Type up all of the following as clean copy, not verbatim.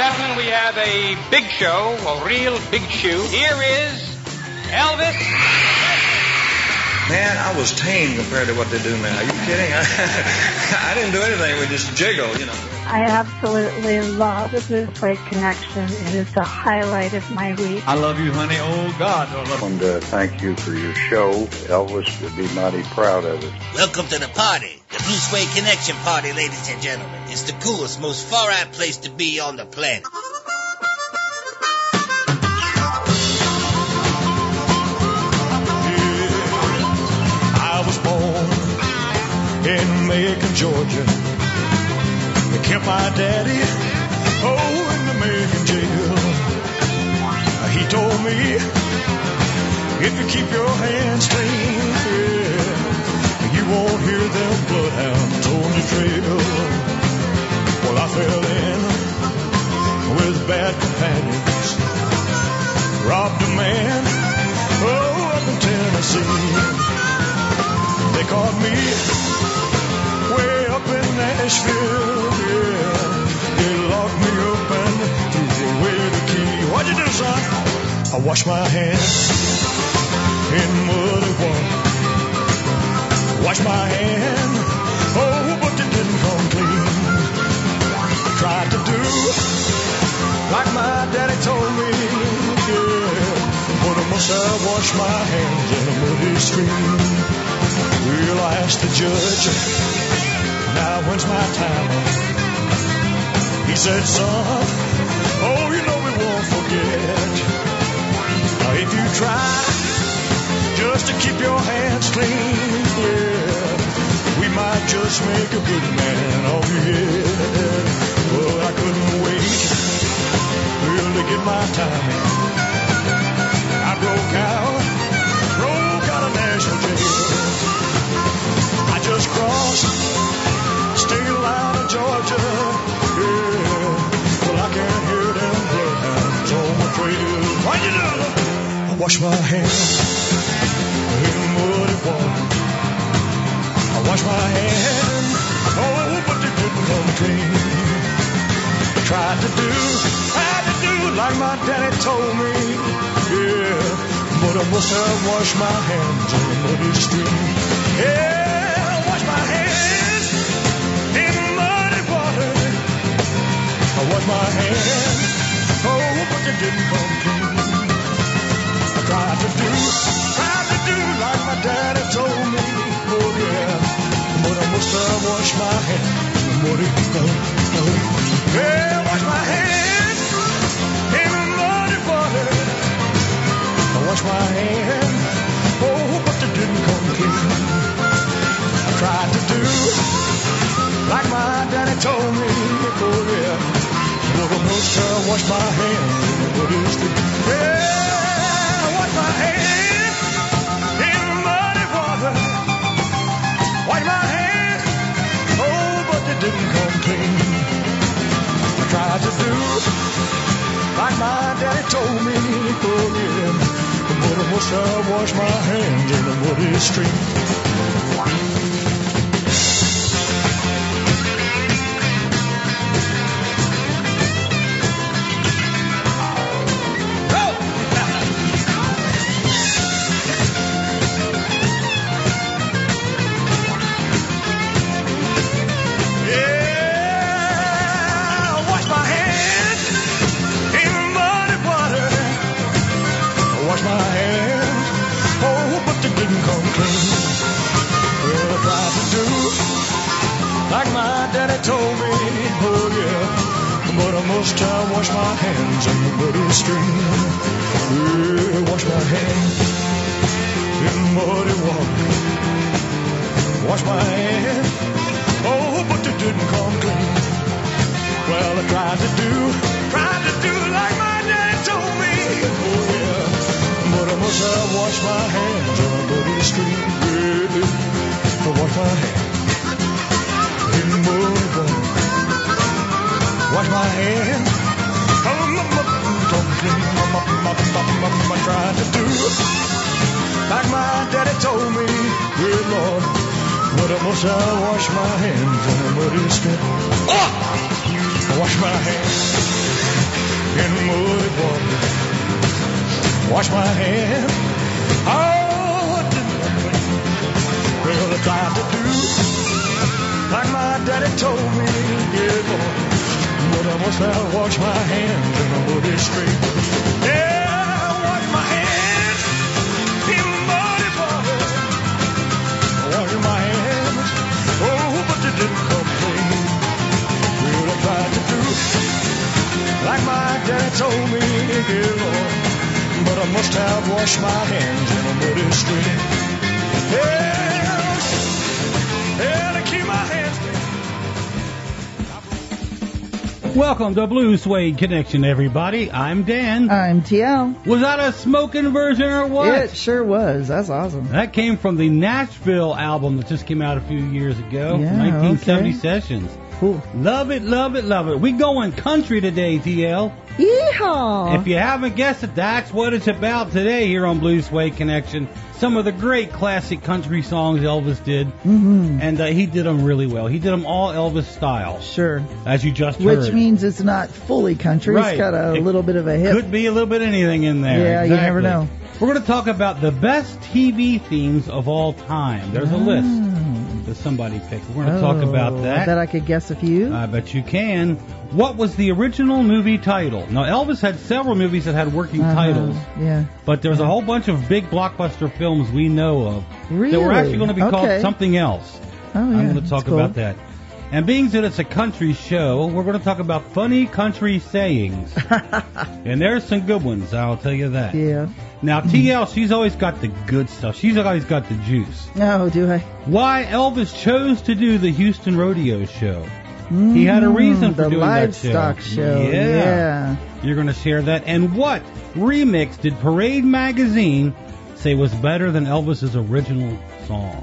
gentlemen, we have a big show, a real big shoe. Here is Elvis. Man, I was tame compared to what they do now. Are you kidding? I didn't do anything. We just jiggle, you know. I absolutely love the Boostway Connection. It is the highlight of my week. I love you, honey. Oh, God. I want to thank you for your show. Elvis would be mighty proud of it. Welcome to the party. The Boostway Connection party, ladies and gentlemen. It's the coolest, most far-out place to be on the planet. I was born in Macon, Georgia. They kept my daddy, in the Macon jail. He told me, if you keep your hands clean, you won't hear them bloodhounds on the trail. Well, I fell in with bad companions, robbed a man, up in Tennessee. They caught me way up in Nashville, They locked me up and threw away the key. What'd you do, son? I washed my hands in muddy water. Washed my hand, but it didn't come clean. Tried to do like my daddy told me, but I must have washed my hands in a muddy stream. Well, I asked the judge, now when's my time? He said, son, you know we won't forget. Now if you try just to keep your hands clean, we might just make a good man of your head. Well, I couldn't wait to get my time in. I broke out of National Jail. I just crossed state line of Georgia. Well, I can't hear them bloodhounds on the trail. Why'd you do it? I washed my hands in muddy water. I washed my hand, but it didn't come clean. Tried to do like my daddy told me, but I must have washed my hands in the muddy stream. I washed my hands in muddy water. I washed my hands, but it didn't come clean. I tried to do like my daddy told me, but I must have washed my hands in the muddy water. Wash my hands in muddy water. I wash my hands, but it didn't come clean. I tried to do like my daddy told me, but I must have washed my hands in the muddy street. I wash my hands in muddy water. Wash my hands, but it didn't come clean. Tried to do like my daddy told me, but I must have washed my hands in the muddy stream. Must I wash my hands in the muddy stream? Wash my hands in muddy water. Wash my hands, but it didn't come clean. Well, I tried to do like my daddy told me, but I must have washed my hands in the muddy stream. Wash my hands in muddy water. Wash my hands, I tried to do like my daddy told me, good Lord, but I must have washed my hands in a muddy stream. Oh! I wash my hands in muddy water. Wash my hands. Oh, what did I do? Well, I tried to do like my daddy told me, dear boy, but I must have washed my hands in a muddy stream. Yeah, I washed my hands in muddy water. I washed my hands, oh, but they didn't come clean. Well, I tried to do like my daddy told me, dear Lord, but I must have washed my hands in a muddy stream. Yeah, to keep my hands clean. Welcome to Blue Suede Connection, everybody. I'm Dan. I'm TL. Was that a smoking version or what? It sure was. That's awesome. That came from the Nashville album that just came out a few years ago, 1970 Sessions. Cool. Love it, love it, love it. We going country today, TL. Yeehaw! If you haven't guessed it, that's what it's about today here on Blue Suede Connection. Some of the great classic country songs Elvis did, and he did them really well. He did them all Elvis style. Sure. As you just heard. Which means it's not fully country. Right. It's got a little bit of a hip. Could be a little bit of anything in there. Yeah, exactly. You never know. We're going to talk about the best TV themes of all time. There's a list that somebody picked. We're going to talk about that. I bet I could guess a few. I bet you can. What was the original movie title? Now, Elvis had several movies that had working titles. Yeah. But there's a whole bunch of big blockbuster films we know of really? that were actually going to be called something else. Oh, yeah. I'm going to talk about that. And being that it's a country show, we're going to talk about funny country sayings. And there's some good ones, I'll tell you that. Yeah. Now, TL, she's always got the good stuff. She's always got the juice. Oh, do I? Why Elvis chose to do the Houston Rodeo Show. He had a reason for doing that show. The livestock show. Yeah. You're going to share that. And what remix did Parade Magazine say was better than Elvis's original song?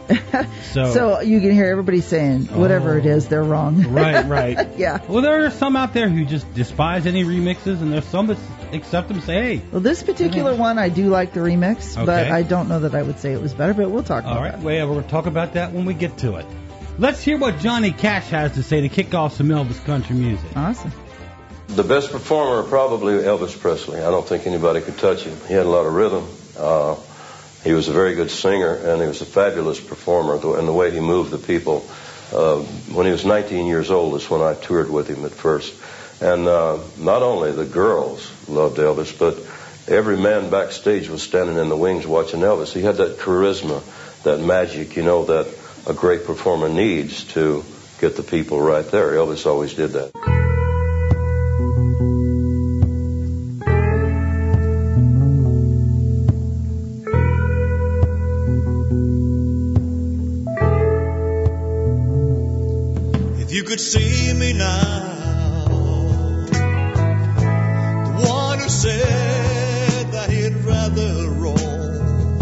So you can hear everybody saying whatever it is, they're wrong. Right. Yeah. Well, there are some out there who just despise any remixes, and there's some that accept them and say, hey. Well, this particular one, I do like the remix, but I don't know that I would say it was better, but we'll talk about that. All right, well, we're going to talk about that when we get to it. Let's hear what Johnny Cash has to say to kick off some Elvis country music. Awesome. The best performer, probably Elvis Presley. I don't think anybody could touch him. He had a lot of rhythm. He was a very good singer, and he was a fabulous performer, and the way he moved the people. When he was 19 years old is when I toured with him at first. And not only the girls loved Elvis, but every man backstage was standing in the wings watching Elvis. He had that charisma, that magic, that a great performer needs to get the people right there. Elvis always did that. You could see me now, the one who said that he'd rather roam,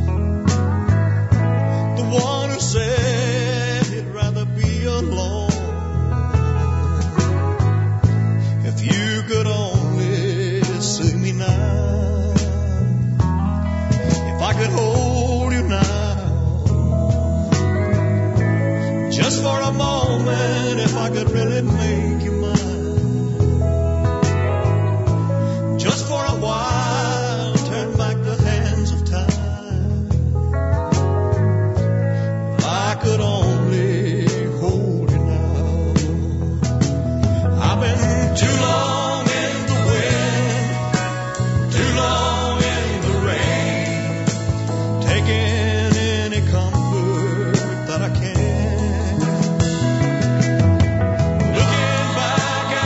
the one who said he'd rather be alone. If you could only see me now, if I could hold you now, just for a moment, if I could really make you mine, just for a while, turn back the hands of time. If I could only hold you now. I've been too long in the wind, too long in the rain, taking any comfort that I can.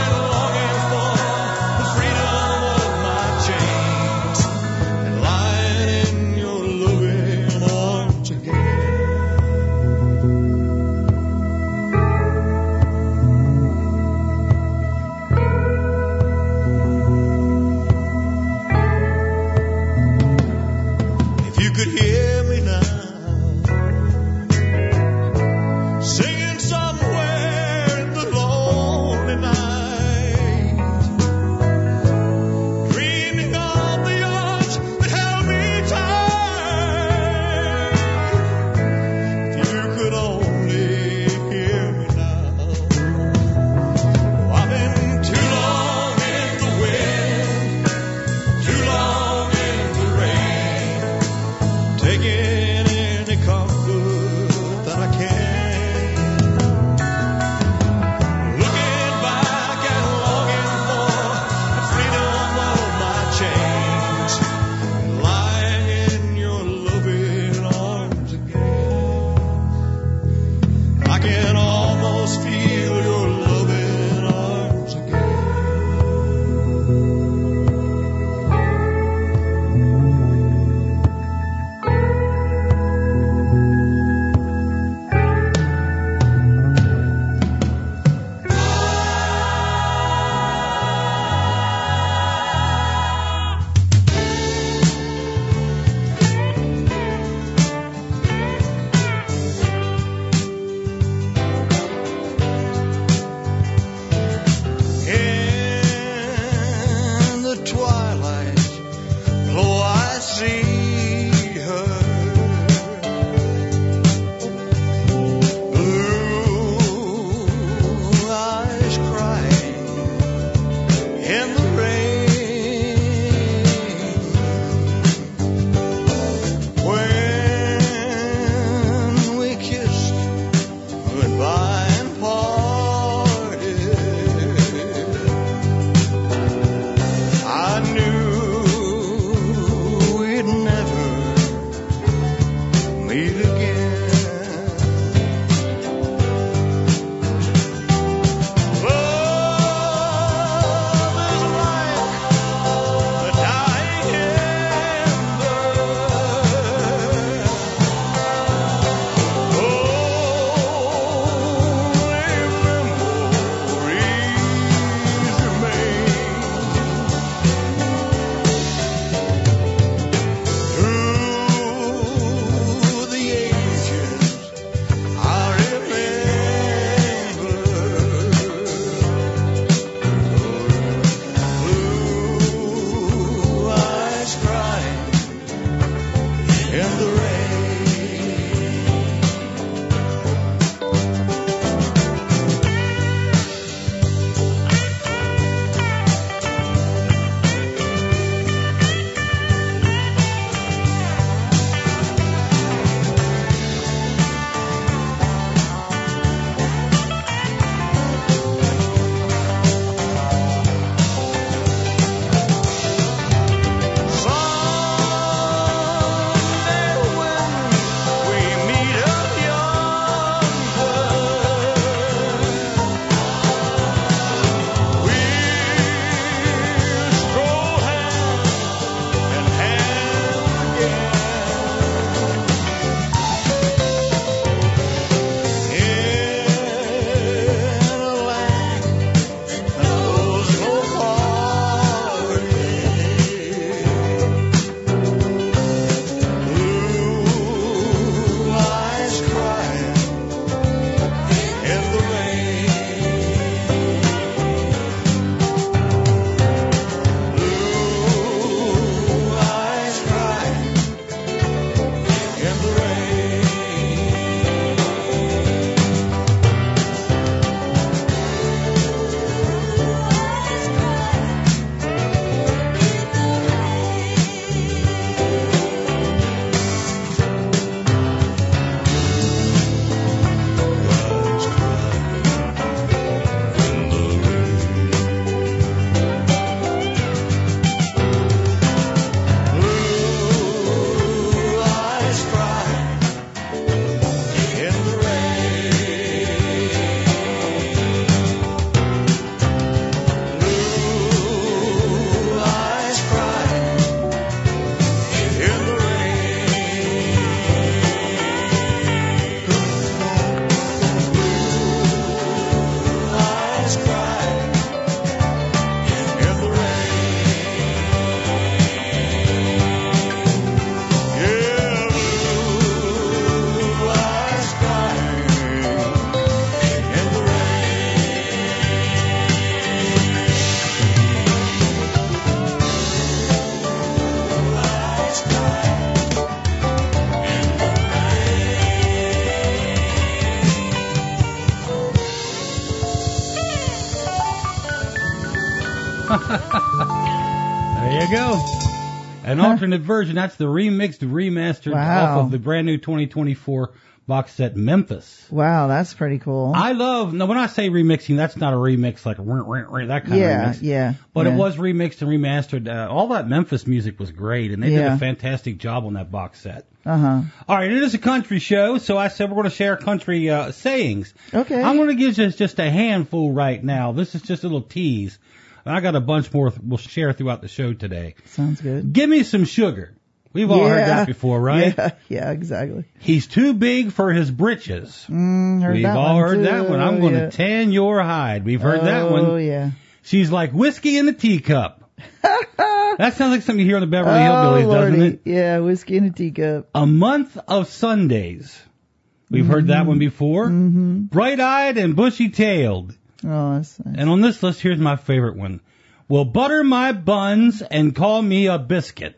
There you go. An alternate version. That's the remixed, remastered off of the brand new 2024 box set Memphis. Wow, that's pretty cool. I love, no, when I say remixing, that's not a remix like that kind of remix. Yeah. But it was remixed and remastered. All that Memphis music was great, and they did a fantastic job on that box set. Uh-huh. All right, it is a country show, so I said we're going to share country sayings. Okay. I'm going to give just a handful right now. This is just a little tease. I got a bunch more we'll share throughout the show today. Sounds good. Give me some sugar. We've all heard that before, right? Yeah, exactly. He's too big for his britches. We've all heard that one. I'm going to tan your hide. We've heard that one. Oh, yeah. She's like whiskey in a teacup. That sounds like something you hear on the Beverly Hillbillies, doesn't it? Yeah, whiskey in a teacup. A month of Sundays. We've heard that one before. Mm-hmm. Bright-eyed and bushy-tailed. Oh, that's nice. And on this list, here's my favorite one. Well, butter my buns and call me a biscuit.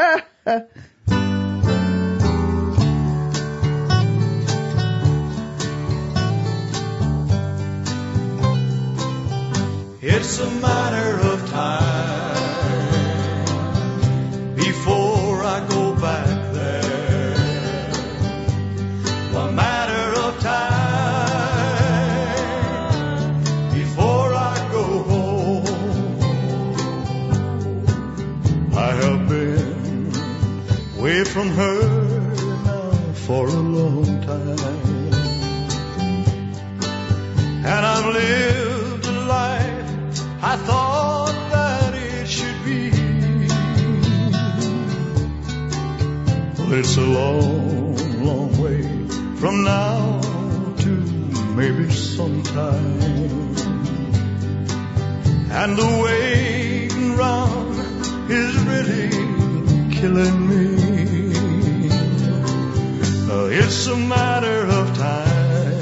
It's a matter of time before I go back there. A matter of time before I go home. I have been away from her now for a long time, and I've lived a life I thought that it should be. Well, it's a long, long way from now to maybe sometime. And the waiting round is really killing me. It's a matter of time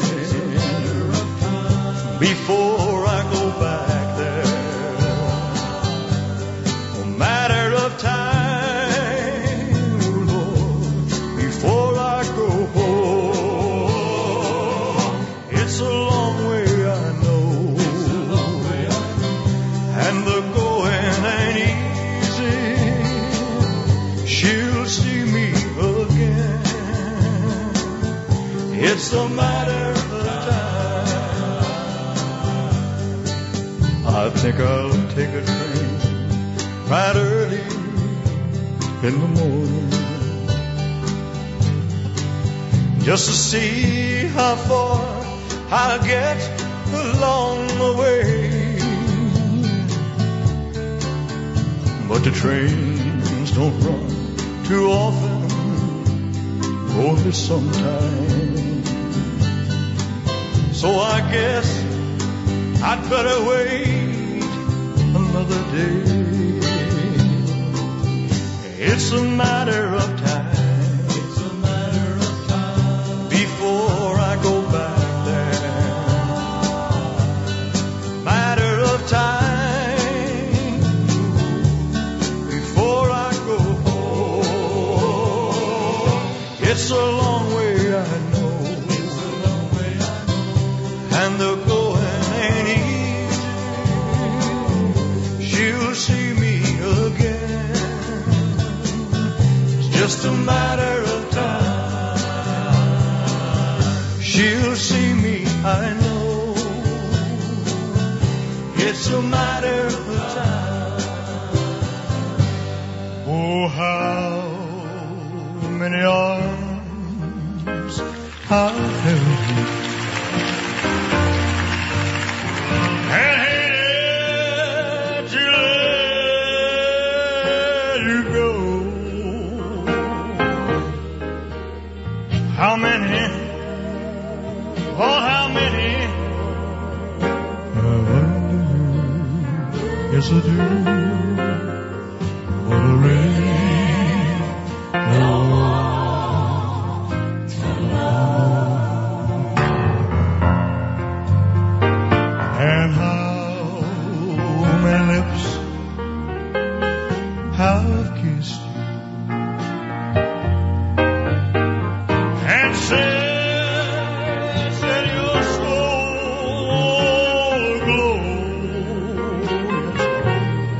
before I go back. Matter of time, Lord, before I go home. It's a long way, I know, and the going ain't easy. She'll see me again. It's a matter of time. I think I'll take a train right early in the morning, just to see how far I'll get along the way. But the trains don't run too often, only sometimes. So I guess I'd better wait another day. It's a matter of time. It's a matter of time before I go back there. Matter of time before I go home. It's a long way, I know. It's a long way, I know. And the going ain't easy. She'll see me again. Just a matter of time. She'll see me, I know. It's a matter of time. Oh, how many arms I've held you, and hated to let you go. How many? Oh, how many? I wonder, yes I do. What a rain, no and how many lips have kissed you and said your soul aglow.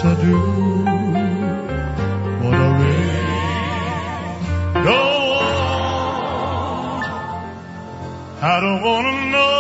Yes, I do. What I really don't want, I don't want to know.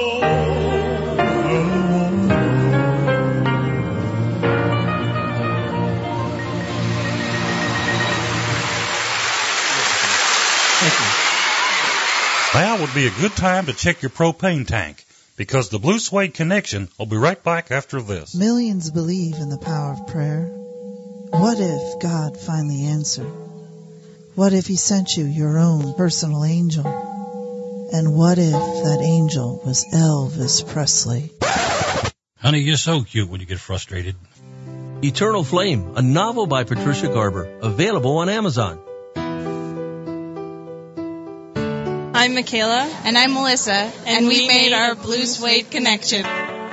Now would be a good time to check your propane tank, because the Blue Suede Connection will be right back after this. Millions believe in the power of prayer. What if God finally answered? What if He sent you your own personal angel? And what if that angel was Elvis Presley? Honey, you're so cute when you get frustrated. Eternal Flame, a novel by Patricia Garber, available on Amazon. I'm Michaela. And I'm Melissa. And we made our Blue Suede Connection.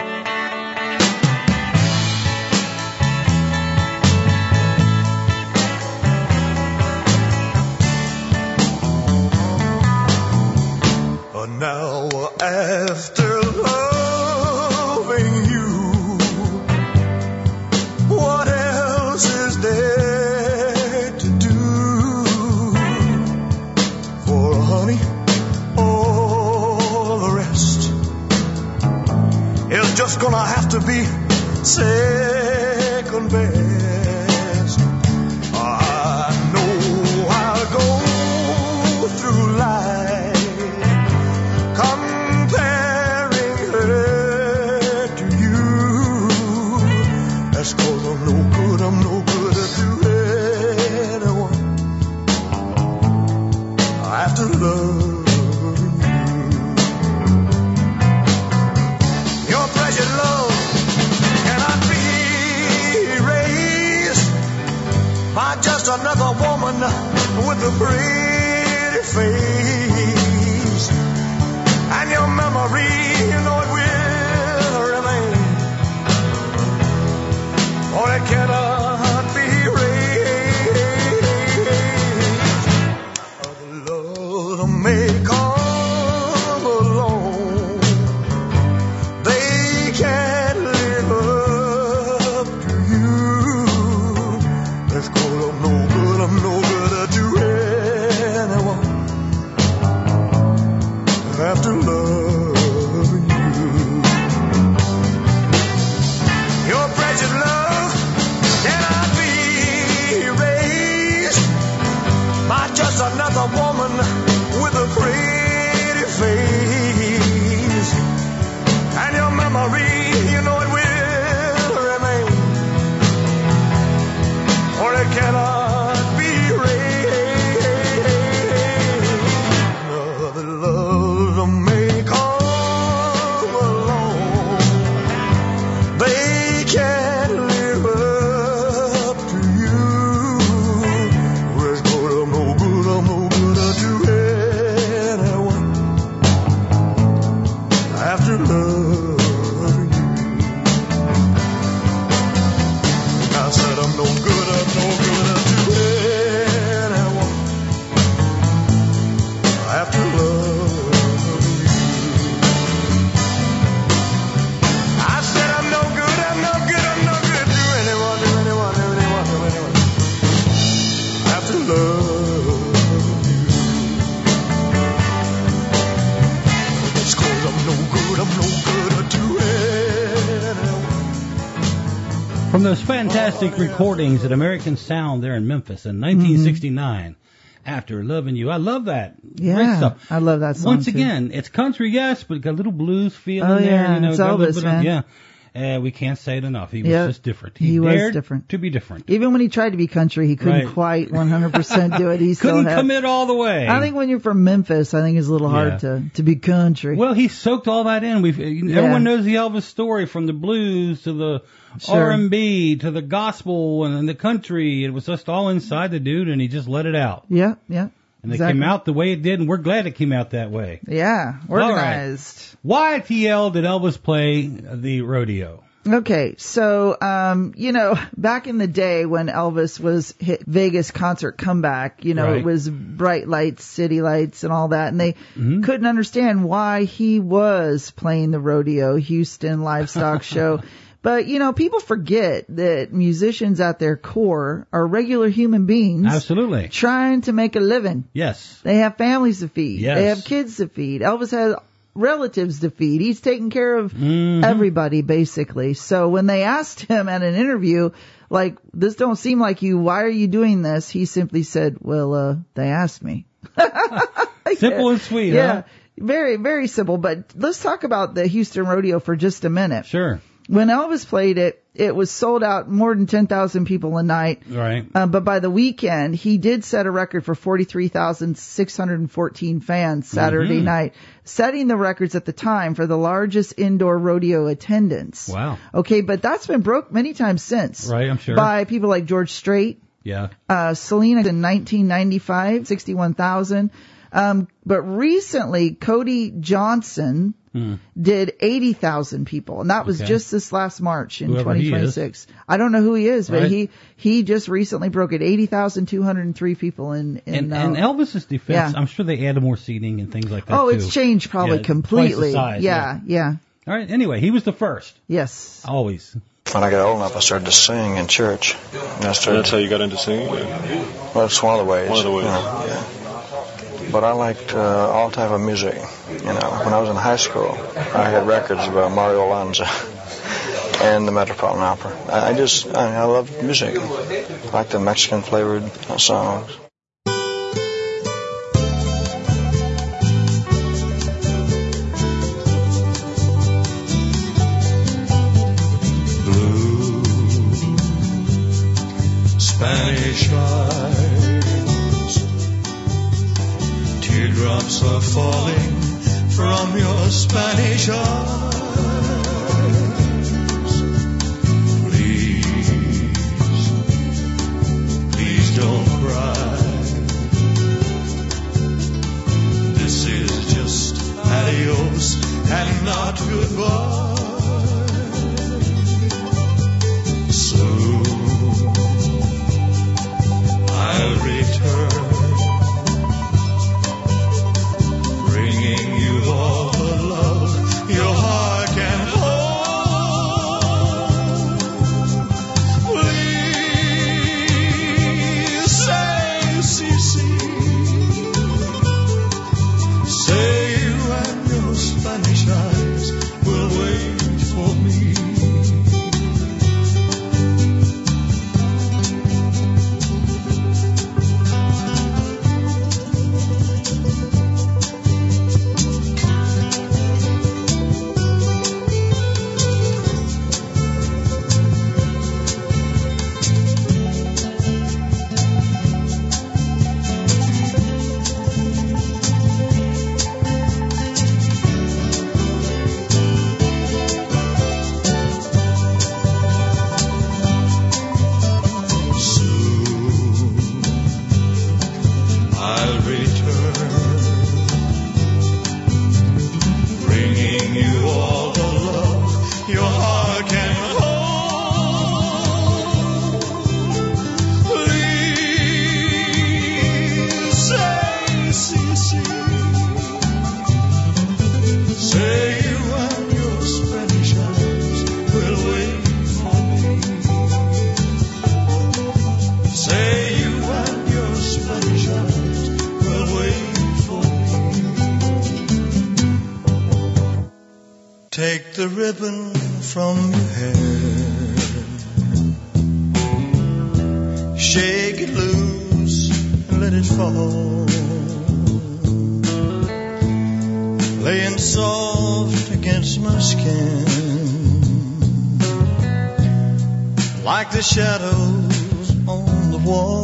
Now after loving you, what else is there to do? For honey, all the rest is just gonna have to be second best. I know I'll go through life comparing her to you. That's 'cause I'm no good to anyone. I have to love you. Your precious love cannot be erased by just another woman with a pretty face. And your memory, you know it will remain. Or it cannot be erased. The love may come along, they can't live up to you. Let's go, I'm no good to anyone. After loving you, your precious love cannot be erased by just another woman with a pretty face. And your memory, you know it will remain, or it cannot be erased. The love may come along, they can't live up to you. Where's good, I'm no good to anyone. After loving you, I said I'm no good to anyone. After loving you, I said I'm no good to anyone. After loving you, it's 'cause I'm no good to anyone. From those fantastic recordings at American Sound there in Memphis in 1969. After Loving You. I love that. Yeah, great stuff. I love that song Once again, it's country, yes, but got a little blues feel in there. Yeah, You know, it's got a little Elvis, bit of- man. Yeah. We can't say it enough. He was Yep. just different. He was dared different. to be different. Even when he tried to be country, he couldn't Right. quite 100% do it. He still Couldn't had, commit all the way. I think when you're from Memphis, I think it's a little hard to be country. Well, he soaked all that in. Everyone knows the Elvis story, from the blues to the Sure. R&B to the gospel and the country. It was just all inside the dude, and he just let it out. Yeah. And it Exactly. came out the way it did, and we're glad it came out that way. Yeah, organized. Why at TL did Elvis play the rodeo? Okay, so, back in the day when Elvis was hit Vegas concert comeback, Right. it was bright lights, city lights and all that, and they couldn't understand why he was playing the rodeo, Houston livestock show. But, people forget that musicians at their core are regular human beings. Absolutely. Trying to make a living. Yes. They have families to feed. Yes. They have kids to feed. Elvis has relatives to feed. He's taking care of everybody, basically. So when they asked him at an interview, like, this don't seem like you, why are you doing this? He simply said, well, they asked me. Simple and sweet, yeah. huh? Very, very simple. But let's talk about the Houston Rodeo for just a minute. Sure. When Elvis played it, it was sold out more than 10,000 people a night. Right. But by the weekend, he did set a record for 43,614 fans Saturday night, setting the records at the time for the largest indoor rodeo attendance. Wow. Okay, but that's been broke many times since. Right, I'm sure. By people like George Strait. Yeah. Selena in 1995, 61,000. But recently, Cody Johnson did 80,000 people, and that was just this last March in 2026. I don't know who he is, but he just recently broke it. 80,203 people in Elvis's defense, I'm sure they added more seating and things like that. Oh, it's changed probably completely. Twice the size, yeah. All right. Anyway, he was the first. Yes. Always. When I got old enough, I started to sing in church. And that's how you got into singing? Well, it's one of the ways. Yeah. But I liked all type of music. When I was in high school, I had records about Mario Lanza and the Metropolitan Opera. I love music. I like the Mexican flavored songs. Blue Spanish eyes, teardrops are falling from your Spanish eyes. Please don't cry. This is just adios and not goodbye. Soon I'll return, bringing you all the love your heart can hold. Please say, say you and your Spanish eyes will wait for me. Take the ribbon from your hair, shake it loose and let it fall, laying soft against my skin, like the shadows on the wall.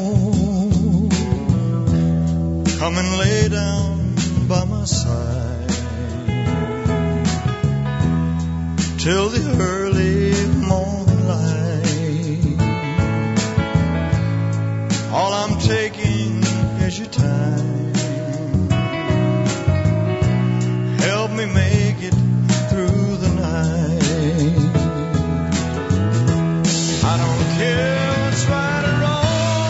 Come and lay down by my side till the early morning light. All I'm taking is your time. Help me make it through the night. I don't care what's right or wrong.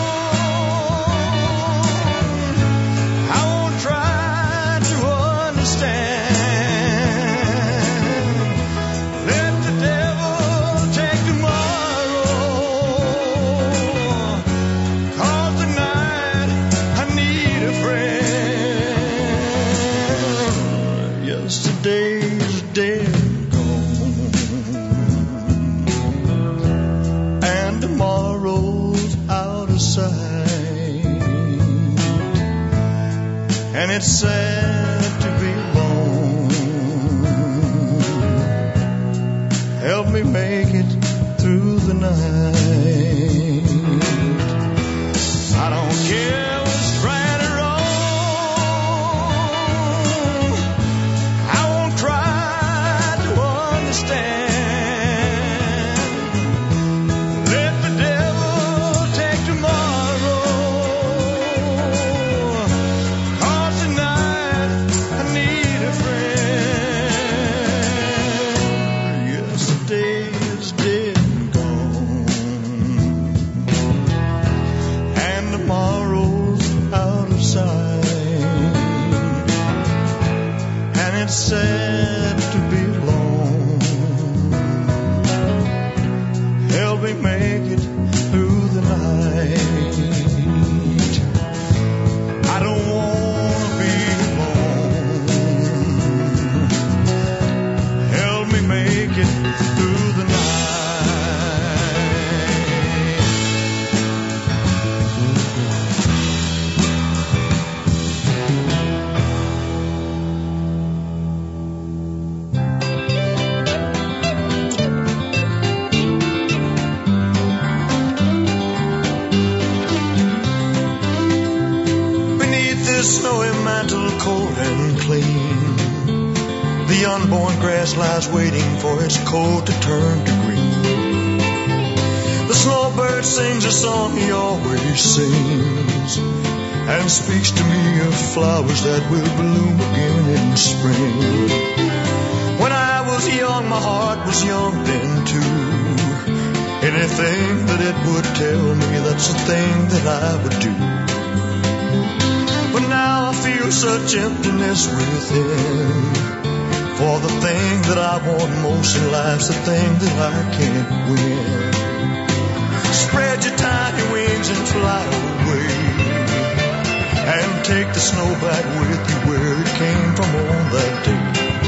I won't try to understand. Let the devil sight, and it's sad to be alone. Help me make it through the night. I don't care what's right or wrong. I won't try to understand. Let the devil take tomorrow, 'cause tonight I need a friend. Yesterday is dead and gone, and tomorrow's out of sight, and it's sad to be alone. Help me make it through the night. I don't wanna be alone. Help me make it through the night. Beneath this snowy mantle, cold and clean, the unborn grass lies waiting for its coat to turn to green. The snowbird sings a song he always sings, and speaks to me of flowers that will bloom again in spring. When I was young, my heart was young then too. Anything that it would tell me, that's the thing that I would do. But now I feel such emptiness within, for the thing that I want most in life's the thing that I can't win. Spread your tiny wings and fly away, and take the snow back with you where it came from on that day.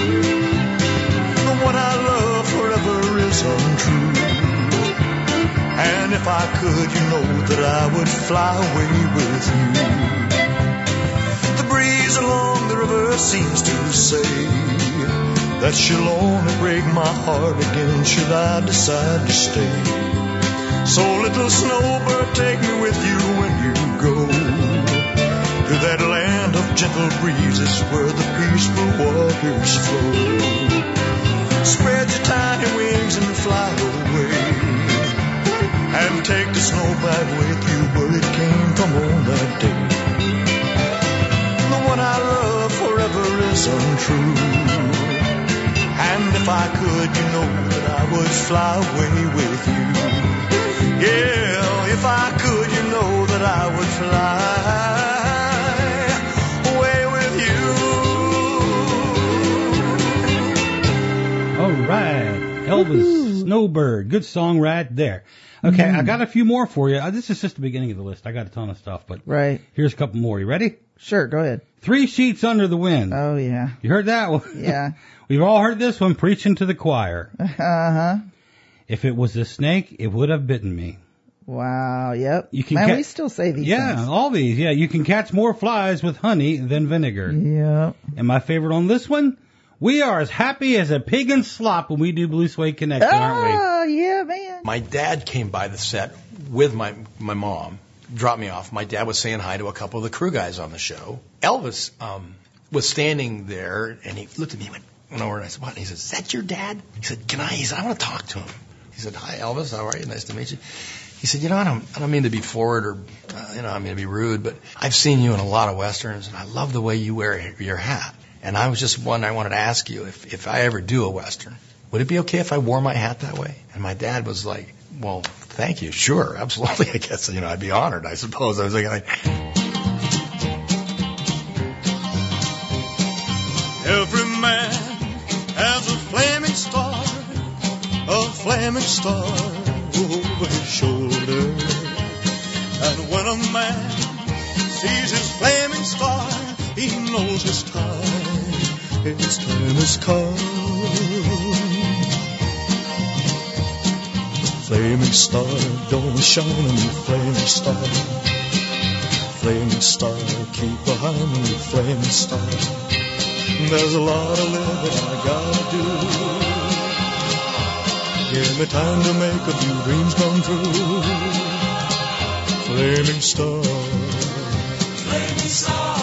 What I love forever is untrue, and if I could, you know that I would fly away with you. The breeze along the river seems to say that she'll only break my heart again should I decide to stay. So little snowbird, take me with you when you go to that land of gentle breezes where the peaceful waters flow. Spread your tiny wings and fly away, and take the snow back with you where it came from on that day. The one I love forever is untrue, and if I could, you know that I would fly away with you. Yeah, if I could, you know that I would fly away with you. All right. Elvis Snowbird. Good song right there. Okay, I got a few more for you. This is just the beginning of the list. I got a ton of stuff, but here's a couple more. You ready? Sure, go ahead. 3 Sheets Under the Wind. Oh, yeah. You heard that one? Yeah. We've all heard this one, Preaching to the Choir. Uh-huh. If it was a snake, it would have bitten me. Wow, yep. You can Man, we still say these things. Yeah, all these. Yeah, you can catch more flies with honey than vinegar. Yeah. And my favorite on this one, we are as happy as a pig in slop when we do Blue Suede Connection, aren't we? Oh, yeah, man. My dad came by the set with my mom, dropped me off. My dad was saying hi to a couple of the crew guys on the show. Elvis was standing there, and he looked at me and went over, and I said, what? And he said, is that your dad? He said, He said, I want to talk to him. He said, hi, Elvis, how are you? Nice to meet you. He said, I don't mean to be forward or, I mean to be rude, but I've seen you in a lot of Westerns, and I love the way you wear your hat. And I was just wondering, I wanted to ask you, if I ever do a Western, would it be okay if I wore my hat that way? And my dad was like, well, thank you. Sure, absolutely. I guess, I'd be honored, I suppose. I was like, every man has a flaming star over his shoulder. And when a man sees his flaming star, he knows his time has come. Flaming star, don't shine on me, flaming star. Flaming star, keep behind me, flaming star. There's a lot of living I gotta do. Give me time to make a few dreams come true. Flaming star. Flaming star.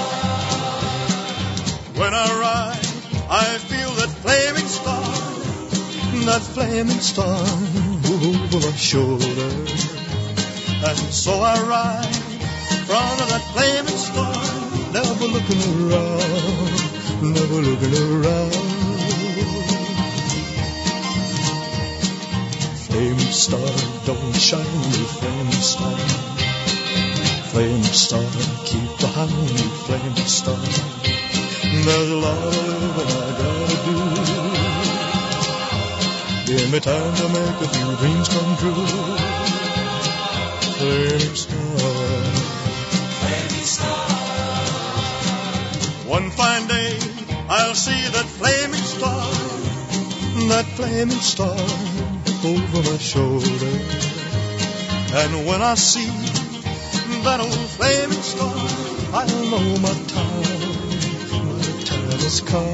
When I ride, I feel that flaming star. That flaming star over my shoulder. And so I ride in front of that flaming star, never looking around, never looking around. Flaming star, don't shine me, flaming star. Flaming star, keep behind me, flaming star. There's a lot of living I gotta do. Give me time to make a few dreams come true. Flaming star. Flaming star. One fine day, I'll see that flaming star. That flaming star over my shoulder. And when I see that old flaming star, I'll know my time has come.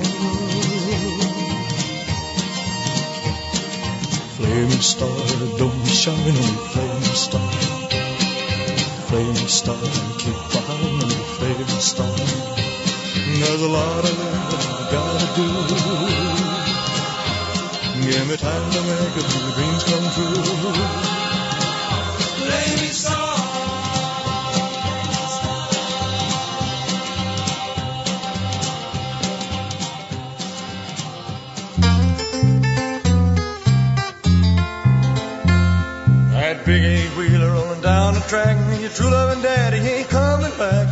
Flaming star, don't shine on me, flaming star. Flaming star, keep behind me, flaming star. There's a lot of living I gotta do. Give me time to make a few dreams come true. Flaming star. That big eight-wheeler rolling down the track, and your true loving daddy ain't coming back.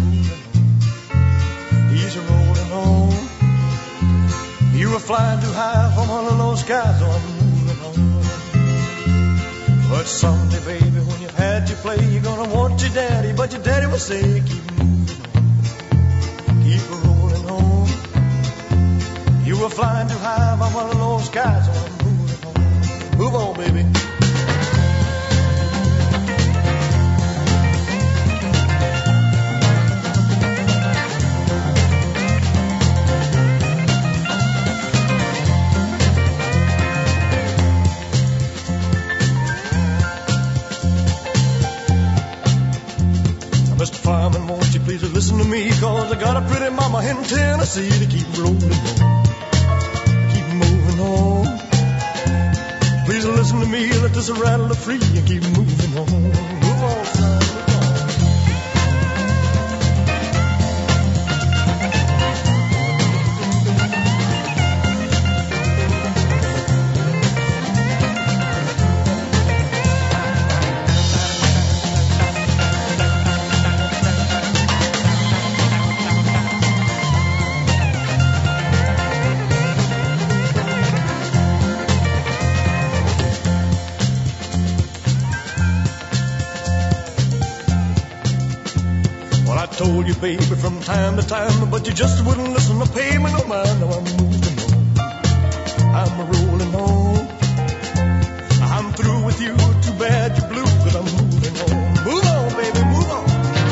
He's rolling home. You were flying too high from one of those skies, so I'm moving on. But someday, baby, when you've had your play, you're gonna want your daddy, but your daddy will say, keep moving on, keep rolling home. You were flying too high from one of those skies, so I'm moving on. Move on, baby. Mr. Fireman, won't you please listen to me, 'cause I got a pretty mama in Tennessee to keep rolling on, keep moving on. Please listen to me, let this rattle free and keep moving on. Move on, son. Told you, baby, from time to time, but you just wouldn't listen to pay me no mind. Now I'm moving on, I'm rolling on. I'm through with you, too bad you're blue, 'cause I'm moving on. Move on, baby, move on.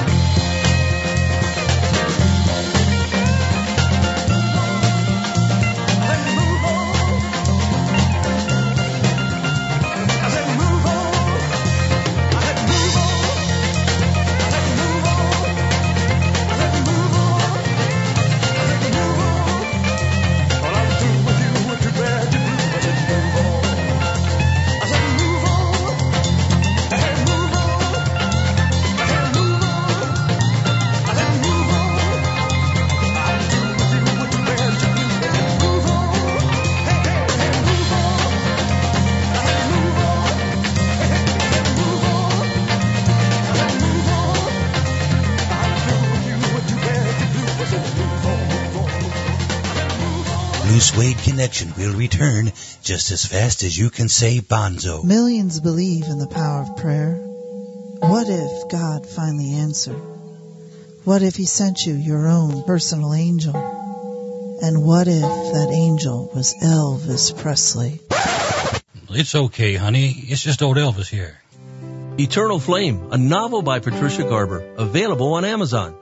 Suede Connection will return just as fast as you can say bonzo. Millions believe in the power of prayer. What if God finally answered? What if he sent you your own personal angel? And what if that angel was Elvis Presley? It's okay, honey. It's just old Elvis here. Eternal Flame, a novel by Patricia Garber, available on Amazon.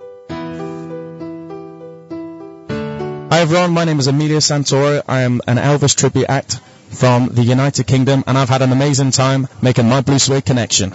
Hi everyone, my name is Emilio Santoro. I am an Elvis tribute act from the United Kingdom, and I've had an amazing time making my Blue Suede connection.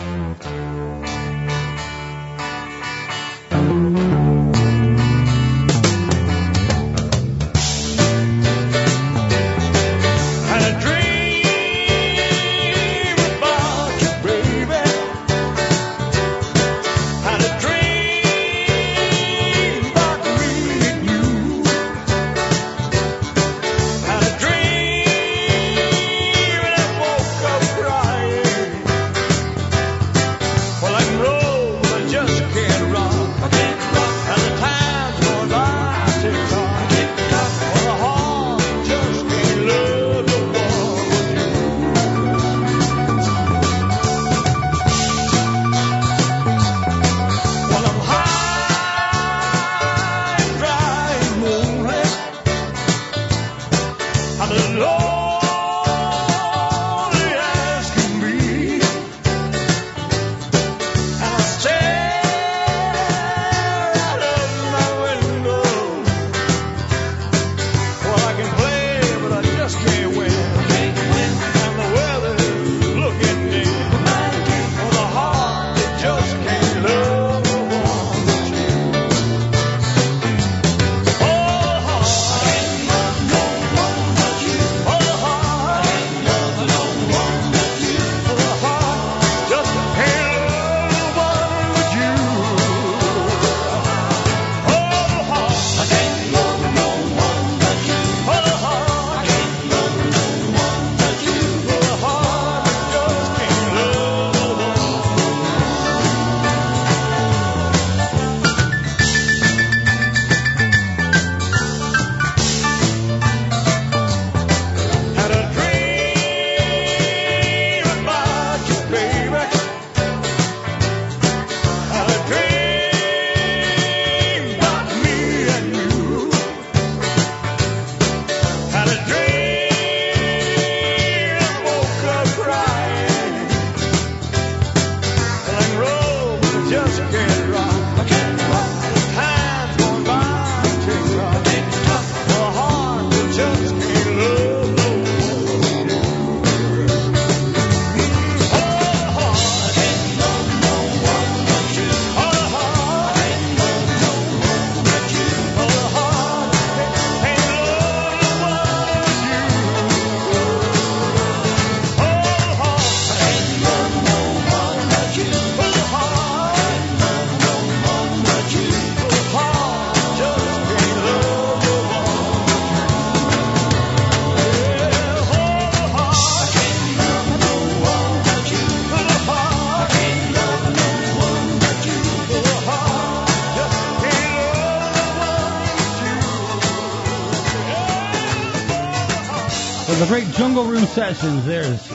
The great Jungle Room Sessions. There's,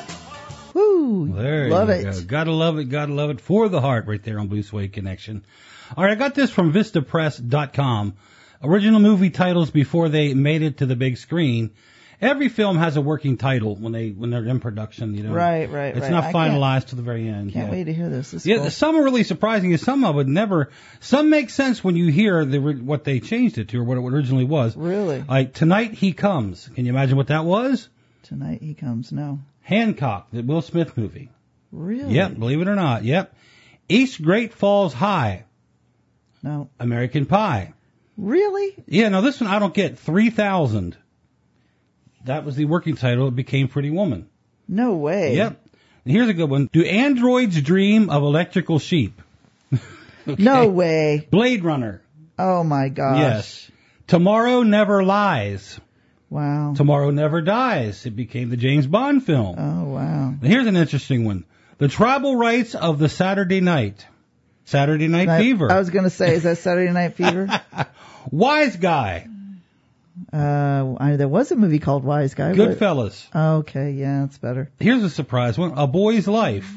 woo, there love you it. Go. Gotta love it for the heart right there on Blue Suede Connection. All right, I got this from VistaPress.com. Original movie titles before they made it to the big screen. Every film has a working title when they're in production. You know, Right. It's not finalized to the very end. Can't wait to hear this. This is Yeah, cool. some are really surprising, and some I would never. Some make sense when you hear what they changed it to or what it originally was. Really? Like Tonight He Comes. Can you imagine what that was? Tonight He Comes. No. Hancock, the Will Smith movie. Really? Yep, believe it or not. Yep. East Great Falls High. No. American Pie. Really? Yeah, no, this one I don't get. 3000. That was the working title. It became Pretty Woman. No way. Yep. And here's a good one. Do androids dream of electrical sheep? Okay. No way. Blade Runner. Oh my gosh. Yes. Tomorrow Never Lies. Wow. Tomorrow Never Dies. It became the James Bond film. Oh wow. And here's an interesting one. The Tribal Rights of the Saturday Night. Saturday Night Fever. I was going to say, is that Saturday Night Fever? Wise Guy. There was a movie called Wise Guy. Goodfellas. Okay, yeah, that's better. Here's a surprise one. A Boy's Life.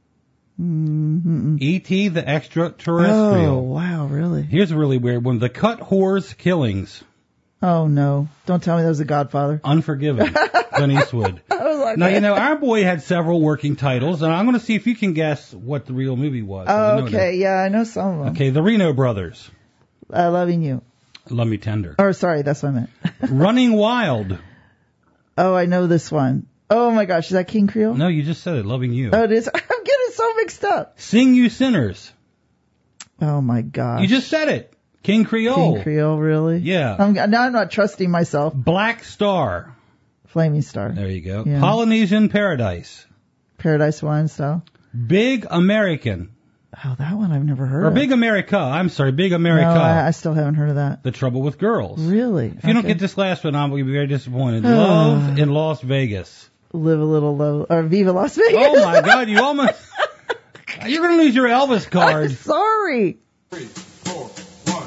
Mm-hmm. E.T. the Extraterrestrial. Oh, wow, really? Here's a really weird one. The Cut Whores Killings. Oh, no. Don't tell me that was The Godfather. Unforgiven. The Clint Eastwood. Now, you know, our boy had several working titles, and I'm going to see if you can guess what the real movie was. Oh, okay. Yeah, I know some of them. Okay, the Reno Brothers. Loving You. Love Me Tender. Or, sorry, that's what I meant. Running Wild. Oh, I know this one. Oh, my gosh. Is that King Creole? No, you just said it. Loving You. Oh, it is? I'm getting so mixed up. Sing You Sinners. Oh, my gosh. You just said it. King Creole. King Creole, really? Yeah. Now I'm not trusting myself. Black Star. Flaming Star. There you go. Yeah. Polynesian Paradise. Paradise Wine Style. Big American. Oh, that one I've never heard Or of. Big America. I'm sorry, Big America. No, I still haven't heard of that. The Trouble with Girls. Really? If you don't get this last one, I'm going to be very disappointed. Love in Las Vegas. Live a Little Low. Or Viva Las Vegas. Oh, my God. You almost... You're going to lose your Elvis card. I'm sorry. 3, 4, 1.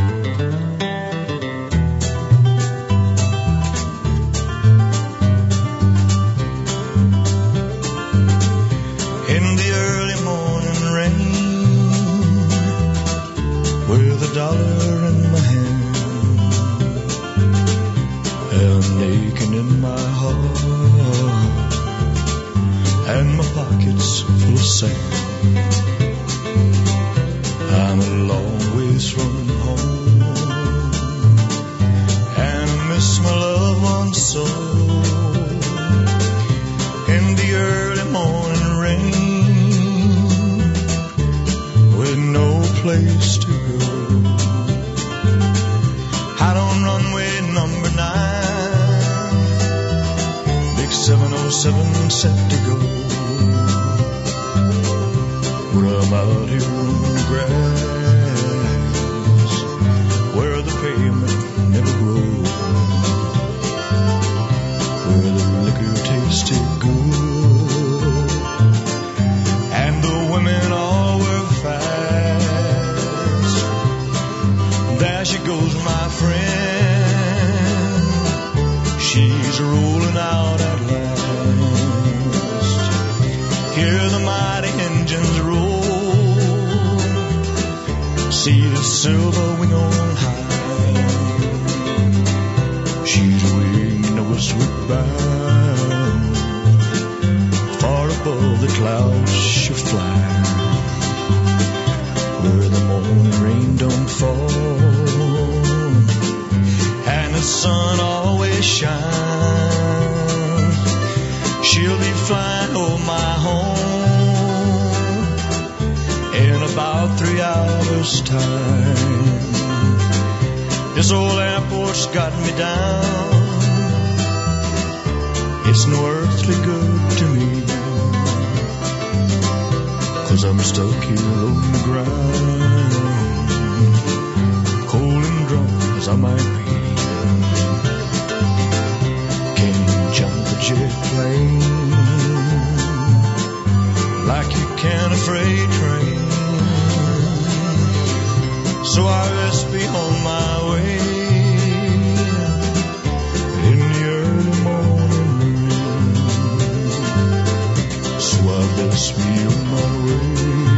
In the early morning rain, with $1 in my hand and aching in my heart, and my pockets full of sand. I'm a long ways from home, and I miss my loved ones so. In the early morning rain, with no place to go, out on runway number 9, big 707 set to go. I'm out here on the grass, where the pavement never grows, where the liquor tasted good, and the women all were fast. There she goes, my friend, she's rolling out at last. Hear the mighty engines roll, see the silver wing on high. She's winging westward bound, far above the clouds she'll fly, where the morning rain don't fall, and the sun always shines. She'll be flying over my home in about 3 hours' time. This old airport's got me down. It's no earthly good to me, 'cause I'm stuck here on the ground, cold and drunk as I might be. Can't jump a jet plane like you can a freight train. So I rest be on my way in the early morning rain. So I rest be on my way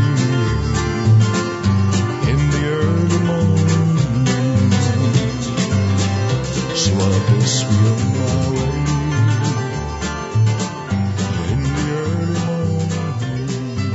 in the early morning rain. So I rest be on my way in the early morning rain.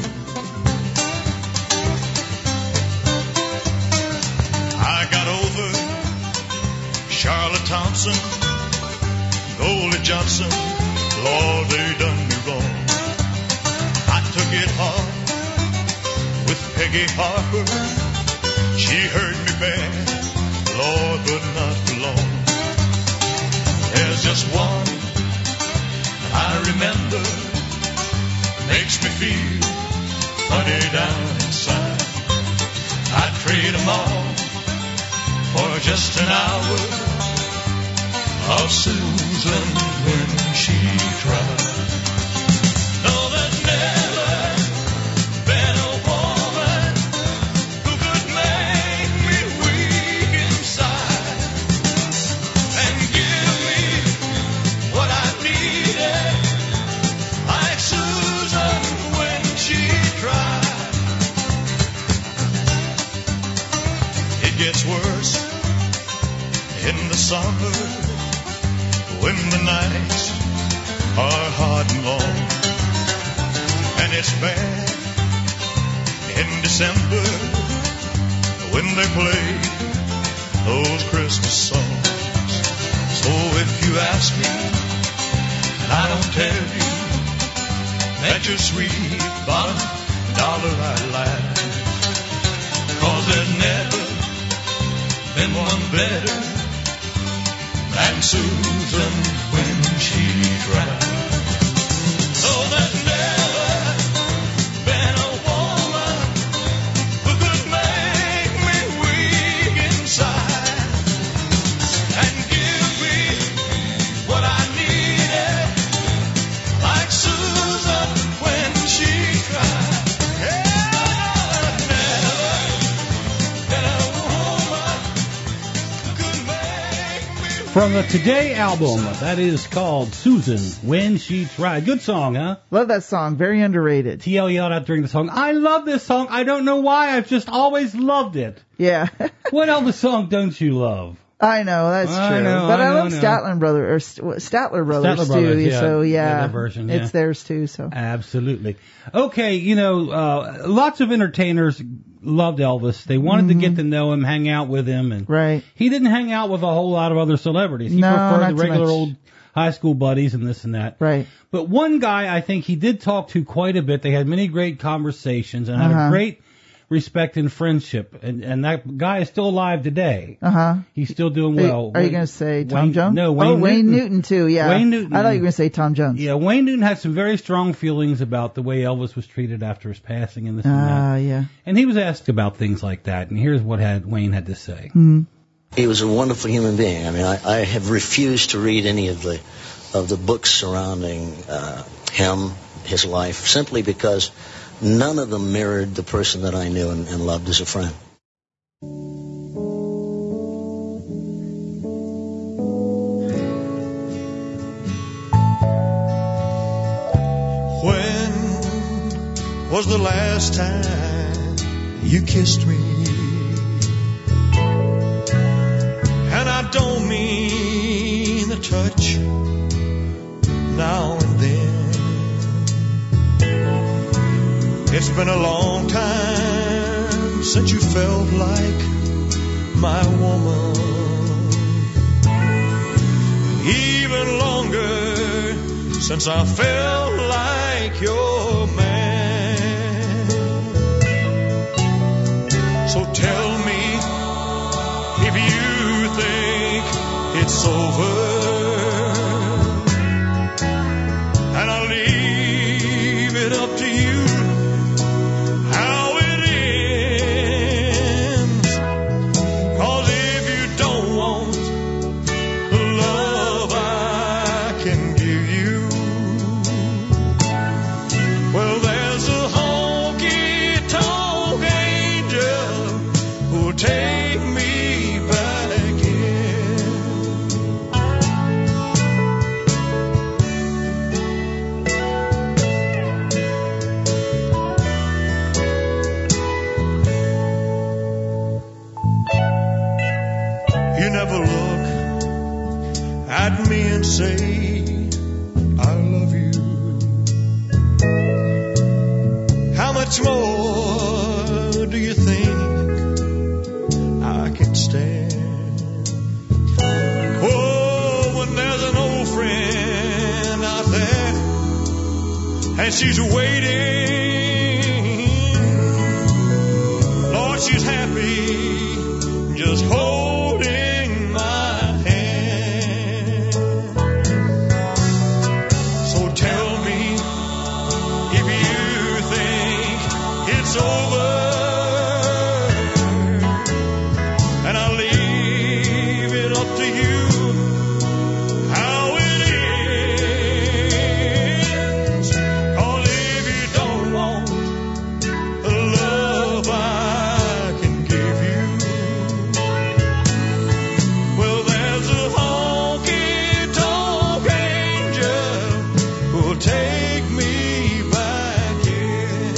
I got over Charlotte Thompson, Goldie Johnson, Lord, they done me wrong. I took it hard with Peggy Harper. She hurt me bad, Lord, but not for long. There's just one I remember, makes me feel funny down inside. I'd trade them all for just an hour of Susan when she cried. No, there's never been a woman who could make me weak inside and give me what I needed, like Susan when she cried. It gets worse in the summer when the nights are hard and long, and it's bad in December when they play those Christmas songs. So if you ask me, and I don't tell you that your sweet bottom dollar I lied, 'cause there's never been one better than Susan when she tried. Oh, there's never been a woman who could make me weak inside and give me what I needed, like Susan when she cried. Yeah, there's never been a woman who could make me. From the Today album, that is called Susan When She Tried. Good song, huh? Love that song. Very underrated. TL yelled out during the song, I love this song. I don't know why. I've just always loved it. Yeah. What Elvis song don't you love? I know, that's true. But I love Statler Brothers too. Yeah. So yeah, their version, yeah. It's theirs too. So absolutely. Okay, lots of entertainers loved Elvis. They wanted to get to know him, hang out with him, and right. He didn't hang out with a whole lot of other celebrities. He preferred the regular old high school buddies and this and that. Right. But one guy I think he did talk to quite a bit. They had many great conversations and had a great respect and friendship, and that guy is still alive today. He's still doing well. Are you going to say Tom Jones? No, Wayne Newton too. Yeah, Wayne Newton. I thought you were going to say Tom Jones. Yeah, Wayne Newton had some very strong feelings about the way Elvis was treated after his passing and this and that. Yeah. And he was asked about things like that, and here's what Wayne had to say. He was a wonderful human being. I mean, I have refused to read any of the books surrounding him, his life, simply because none of them mirrored the person that I knew and loved as a friend. When was the last time you kissed me? And I don't mean the touch now and then. It's been a long time since you felt like my woman. Even longer since I felt like your man. So tell me if you think it's over, and I'll leave it up to you how it ends. 'Cause if you don't want the love I can give you, well, there's a honky-tonk angel who'll take me back in. You never look at me and say, I love you. How much more do you think I can stand? Oh, when there's an old friend out there and she's waiting, Lord, she's happy just holding my hand. So tell me if you think it's over, and I'll leave it up to you how it ends. 'Cause if you don't want the love I can give you, well, there's a honky-tonk angel who'll take me back in.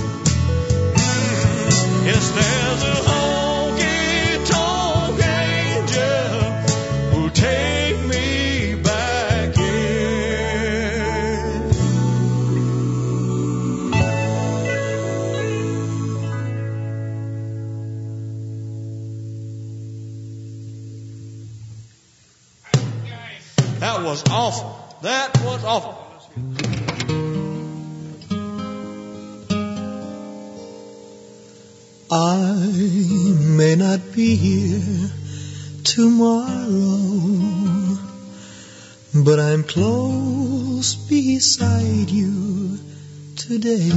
Yes, there's a honky-tonk angel who'll take me back was awful. That was awful. I may not be here tomorrow, but I'm close beside you today.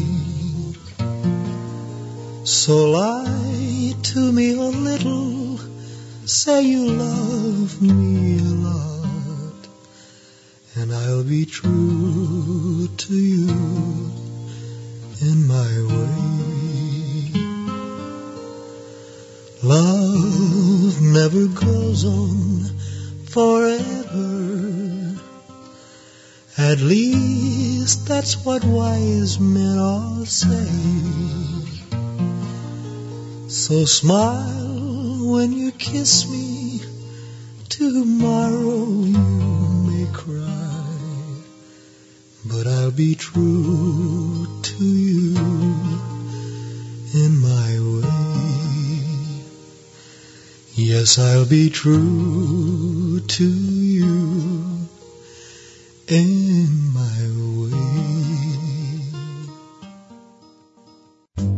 So lie to me a little, say you love me a lot, and I'll be true to you in my way. Love never goes on forever. At least that's what wise men all say. So smile when you kiss me. Tomorrow you may cry, but I'll be true to you in my way. Yes, I'll be true to you in my way.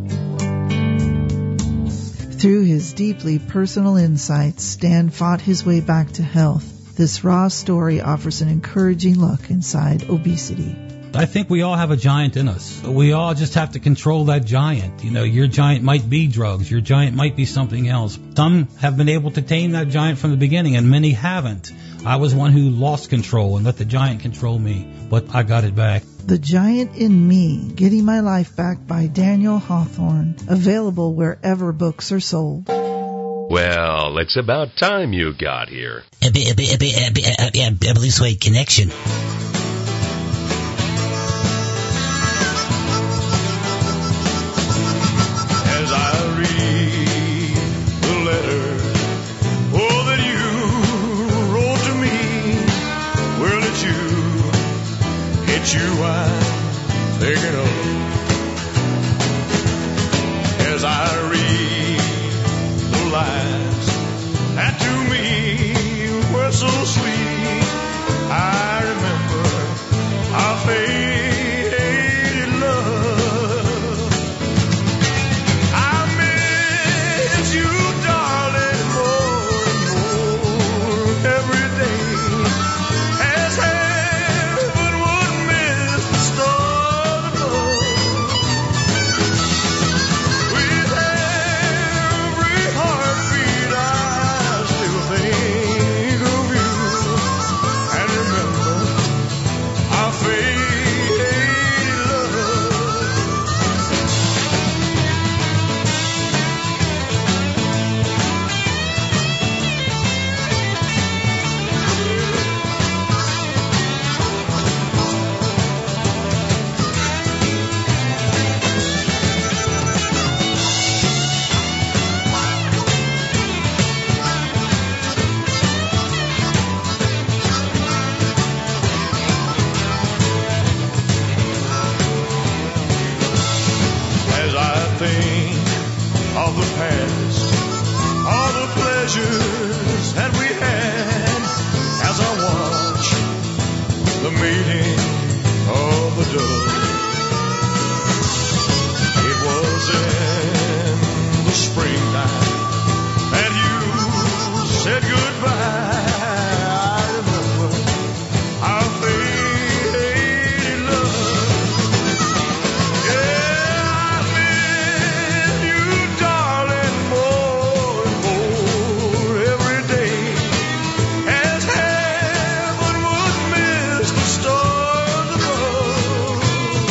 Through his deeply personal insights, Stan fought his way back to health. This raw story offers an encouraging look inside obesity. I think we all have a giant in us. We all just have to control that giant. You know, your giant might be drugs. Your giant might be something else. Some have been able to tame that giant from the beginning, and many haven't. I was one who lost control and let the giant control me, but I got it back. The Giant in Me, Getting My Life Back by Daniel Hawthorne. Available wherever books are sold. Well, it's about time you got here. Blue Suede Connection. You I'm thinking of as I read the lines that to me were so sweet. I remember our faded love. I miss you, darling, more and more every day. As that we had, as I watch the mating of the dove. It was in the springtime that you said goodbye. I remember our faded love. Yeah, I miss you, darling, more and more every day. As heaven would miss the stars above.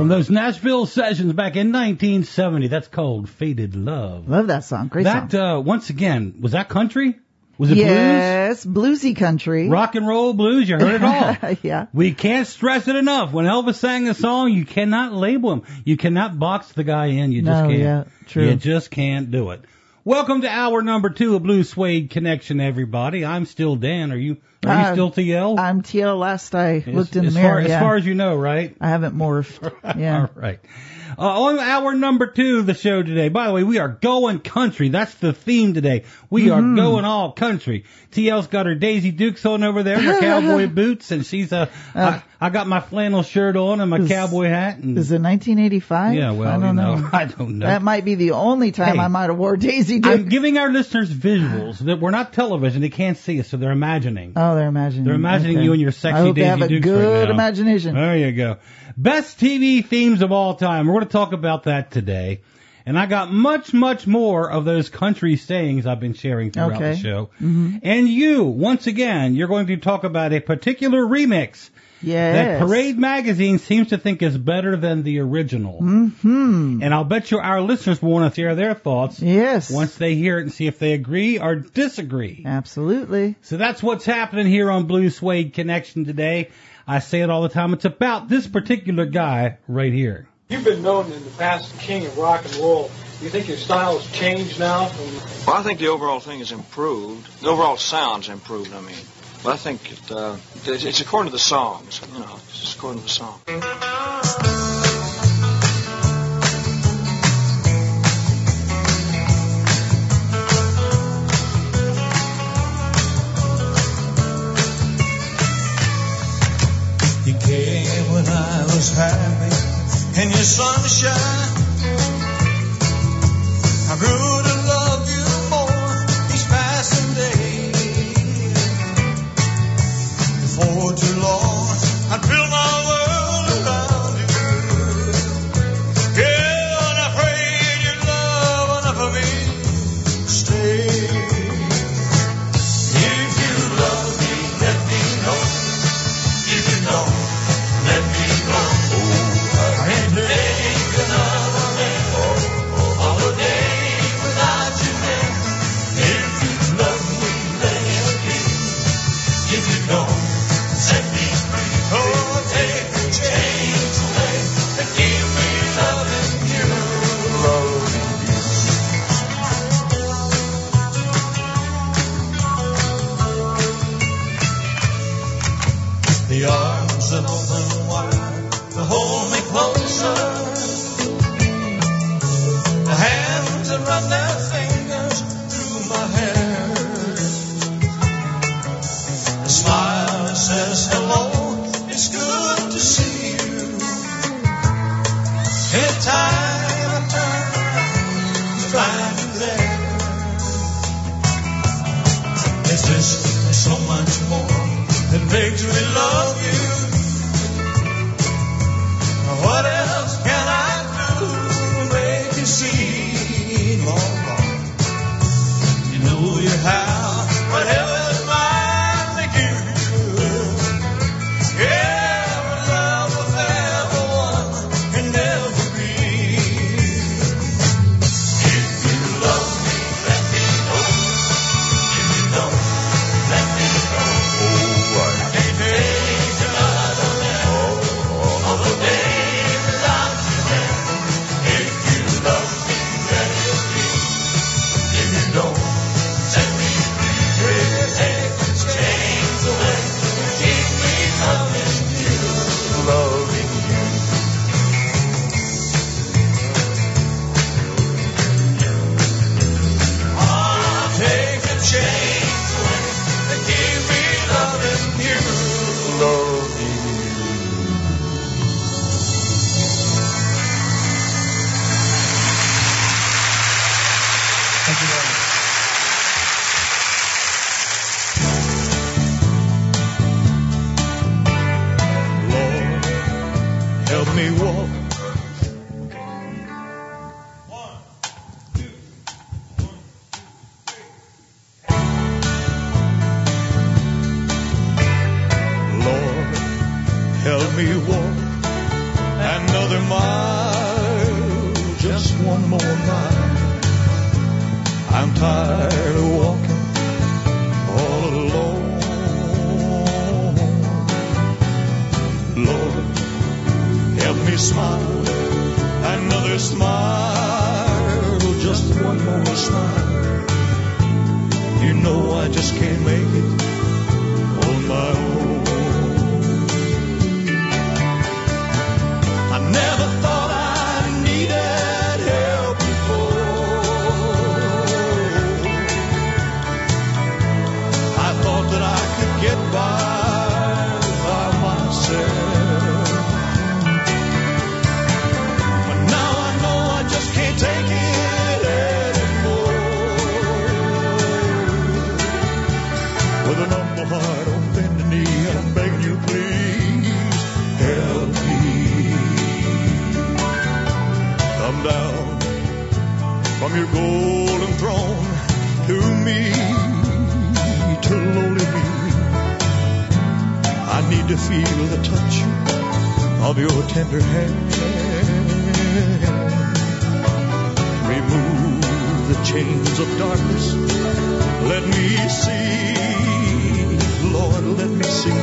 From those Nashville sessions back in 1970. That's called Faded Love. Love that song. Great song. That, once again, was that country? Was it yes, bluesy country. Rock and roll blues, you heard it all. Yeah. We can't stress it enough. When Elvis sang a song, you cannot label him. You cannot box the guy in. You just can't. Yeah, true. You just can't do it. Welcome to hour number 2 of Blue Suede Connection, everybody. I'm still Dan. Are you still TL? I'm TL. Last I looked in the mirror. As far as you know, right? I haven't morphed. Yeah. All right. On hour number 2 of the show today, by the way, we are going country. That's the theme today. We are going all country. TL's got her Daisy Dukes on over there, her cowboy boots, and she's I got my flannel shirt on and my cowboy hat. And, is it 1985? Yeah, well, I don't know. I don't know. That might be the only time I might have wore Daisy Dukes. I'm giving our listeners visuals that we're not television. They can't see us, so they're imagining. Oh, they're imagining. They're imagining you and your sexy I hope Daisy they have a Dukes good right now. imagination. There you go. Best TV themes of all time. We're going to talk about that today. And I got much, much more of those country sayings I've been sharing throughout the show. Mm-hmm. And you, once again, you're going to talk about a particular remix that Parade Magazine seems to think is better than the original. Mm-hmm. And I'll bet you our listeners will want to share their thoughts once they hear it and see if they agree or disagree. Absolutely. So that's what's happening here on Blue Suede Connection today. I say it all the time. It's about this particular guy right here. You've been known in the past king of rock and roll. Do you think your style has changed now? Well, I think the overall thing has improved. The overall sound's improved, I mean. But I think it's according to the songs, you know, it's just according to the song. You came when I was happy in your sunshine. I grew to love you more each passing day. Before too long, I'd build my world around you. Yeah, and I prayed you'd love enough of me to stay. If you love me, let me know. If you don't, let me know. I ain't take another man on a day without you there. If you love me, let it be. If you don't, set me free. Oh, take the chains away and keep me loving you. The arms that open wide to hold me closer. The hands that run their fingers through my hair. The smile that says hello, it's good to see you. Anytime I turn around to find you there. It's just so much more that makes me love you. What else can I do to make you see more? You know you have whatever's mine to give you. Yeah, but love will never one can never be. If you love me, let me know. If you don't, let me know. I can't take another man on the day without you there. If you love me, let it be. If you don't, set me free. Take the chains away and keep me loving you, loving you. Take the chains away and keep me loving you, loving you. Thank you very much. Lord, help me walk. tired of walking all alone. Lord, help me smile, another smile, just one more smile. You know I just can't make it on my own. I never thought I needed help before. I thought that I could get by myself. But now I know I just can't take it anymore. With an humble heart on bended knee, I'm begging you, please help me. Come down from your golden throne to me, to lowly me. I need to feel the touch of your tender hand. Remove the chains of darkness. Let me see, Lord, let me see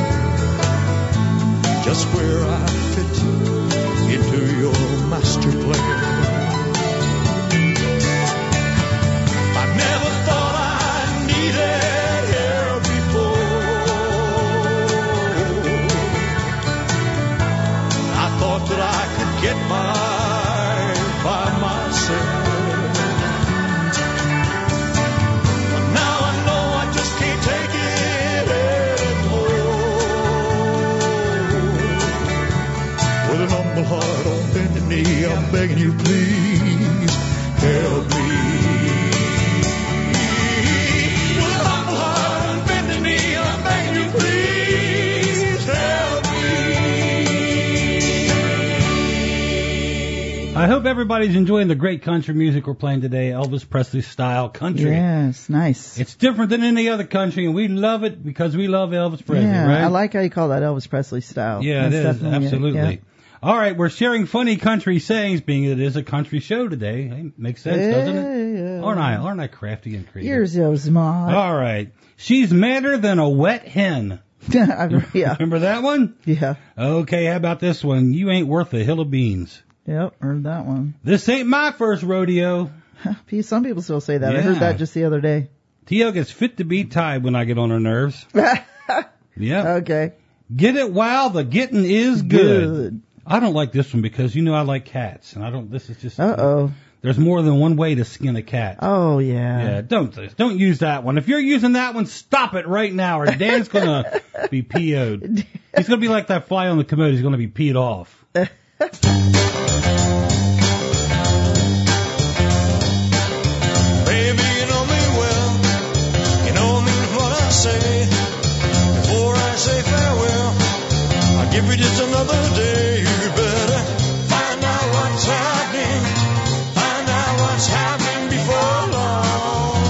just where I fit into your master plan. I never thought I needed help before. I thought that I could get by myself. But now I know I just can't take it anymore. With an humble heart on bended knee, I'm begging you, please help me. With a humble heart on bended knee, I'm begging you, please help me. I hope everybody's enjoying the great country music we're playing today, Elvis Presley style country. Yes, nice. It's different than any other country, and we love it because we love Elvis Presley, Yeah, right? I like how you call that Elvis Presley style. Yeah, That's it is, definitely absolutely. yeah. All right, we're sharing funny country sayings, being it is a country show today. Hey, makes sense, doesn't it? Yeah. Aren't I crafty and creative? Here's Osmond. All right. She's madder than a wet hen. Yeah. Remember that one? Yeah. Okay, how about this one? You ain't worth a hill of beans. Yep, heard that one. This ain't my first rodeo. Some people still say that. I Yeah. heard that just the other day. T.O. gets fit to be tied when I get on her nerves. Yep. Okay. Get it while the getting is good. I don't like this one because you know I like cats, and I don't. This is just. Uh-oh. There's more than one way to skin a cat. Oh, yeah. Yeah, don't use that one. If you're using that one, stop it right now, or Dan's gonna be PO'd. He's gonna be like that fly on the commode. He's gonna be peed off. Baby, you know me well. You know me what I say. Before I say farewell, I'll give you just another day. You better find out what's happening. Find out what's happening before long.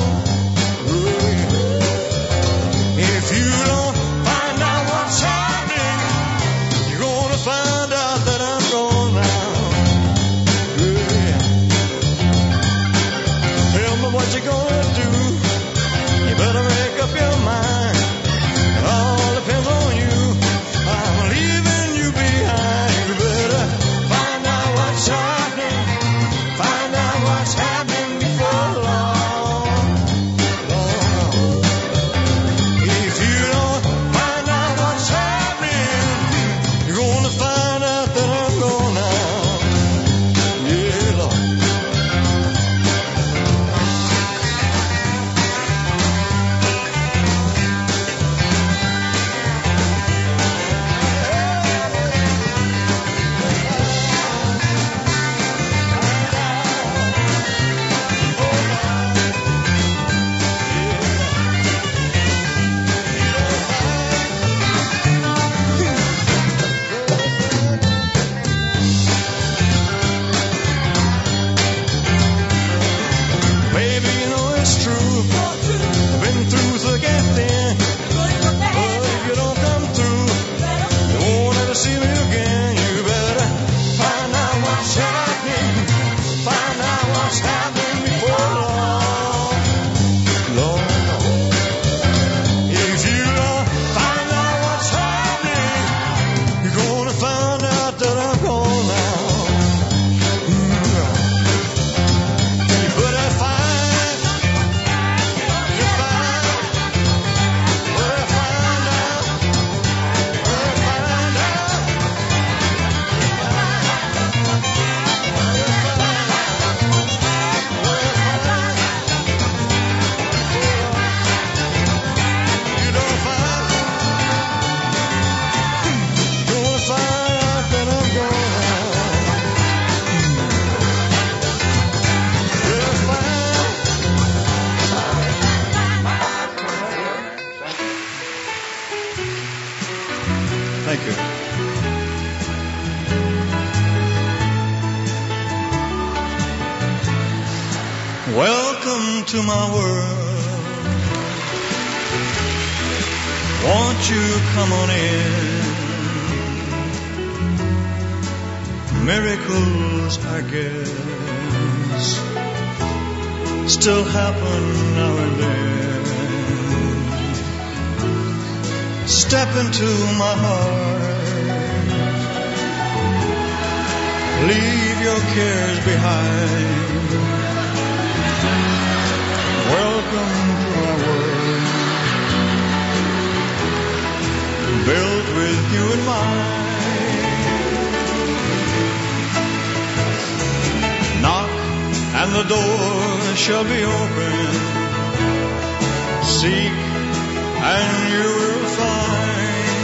If you don't find out what's happening, you're gonna find out that I'm Welcome to my world. Won't you come on in? Miracles, I guess, still happen now and then. Step into my heart. Leave your cares behind. Welcome to my world, built with you in mind. Knock and the door shall be open. Seek and you will find.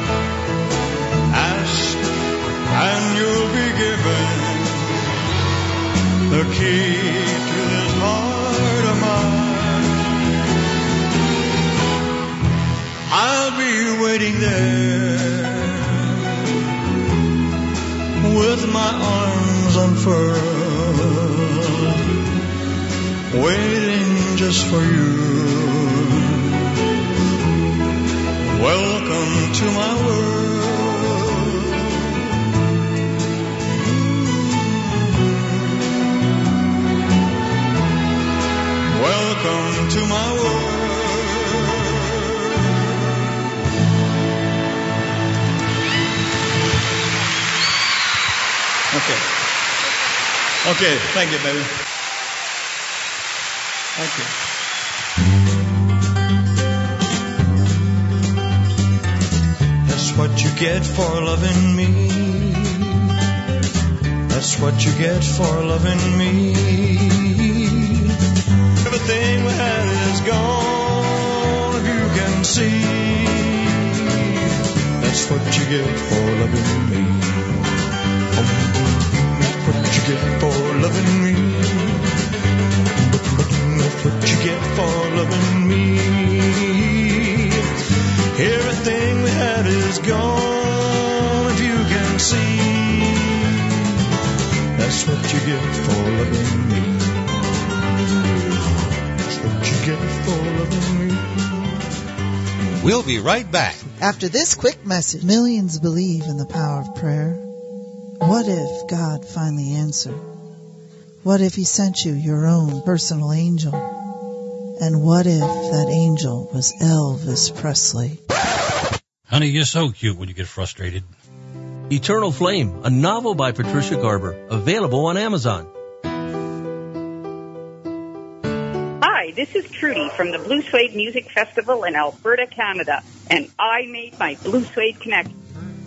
Ask and you'll be given the key to this heart of mine. I'll be waiting there with my arms unfurled, waiting just for you. Welcome to my world. Welcome to my world. Okay, thank you, baby. Thank you. That's what you get for loving me. That's what you get for loving me. Everything we had is gone, if you can see. That's what you get for loving me. What you get for loving me. That's what you get for loving me. Everything we had is gone, if you can see. That's what you get for loving me. That's what you get for loving me. We'll be right back. After this quick message, millions believe in the power of prayer. What if God finally answered? What if He sent you your own personal angel? And what if that angel was Elvis Presley? Honey, you're so cute when you get frustrated. Eternal Flame, a novel by Patricia Garber, available on Amazon. Hi, this is Trudy from the Blue Suede Music Festival in Alberta, Canada, and I made my Blue Suede connection.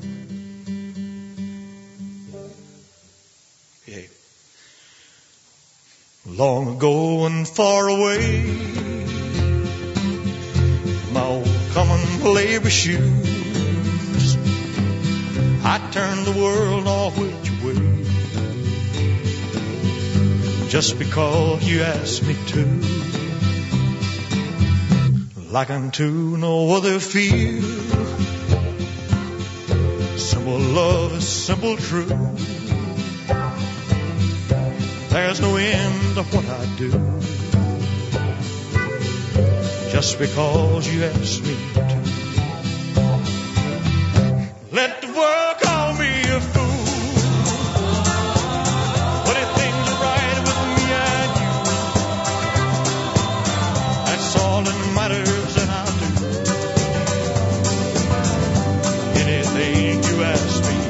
Long ago and far away, my old common labor shoes, I turned the world all which way, just because you asked me to. Like unto no other feel, simple love is simple truth. There's no end to what I do, just because you asked me to. Let the world call me a fool, but if things are right with me and you, that's all that matters, and I'll do anything you ask me.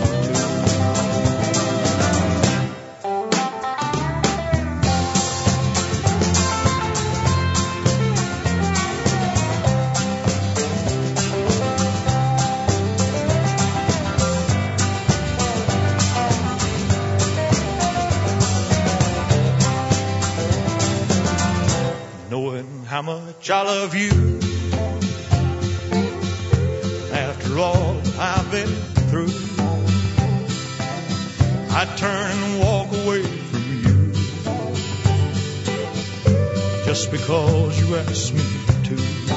How much I love you. After all I've been through, I turn and walk away from you, just because you asked me to.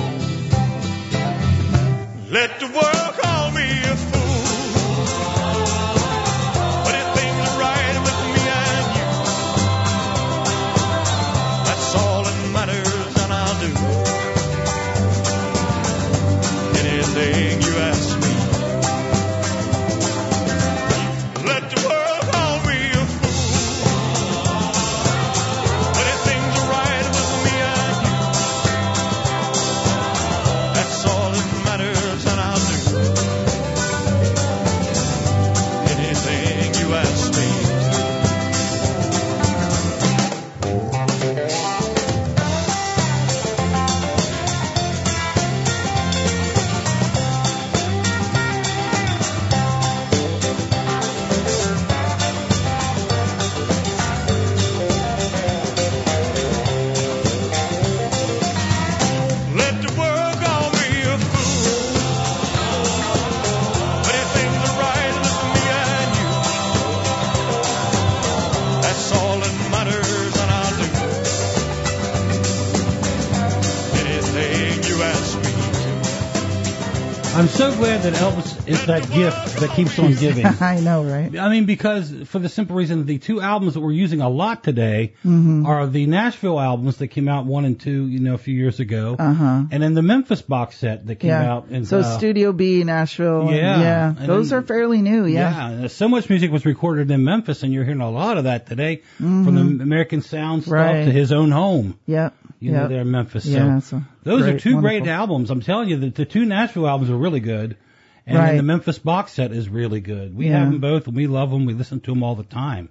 Let the world call me a fool, but if things are right with me and you, that's I'm so glad that Elvis is that gift that keeps on giving. I know, right? I mean, because for the simple reason that the two albums that we're using a lot today are the Nashville albums that came out 1 and 2, a few years ago, and then the Memphis box set that came out. And, so Studio B, Nashville. Yeah. Those are fairly new, Yeah. So much music was recorded in Memphis, and you're hearing a lot of that today, from the American Sound stuff to His Own Home. Yep. There in Memphis. So those are two great albums. I'm telling you, the two Nashville albums are really good. And then the Memphis box set is really good. We have them both, and we love them. We listen to them all the time.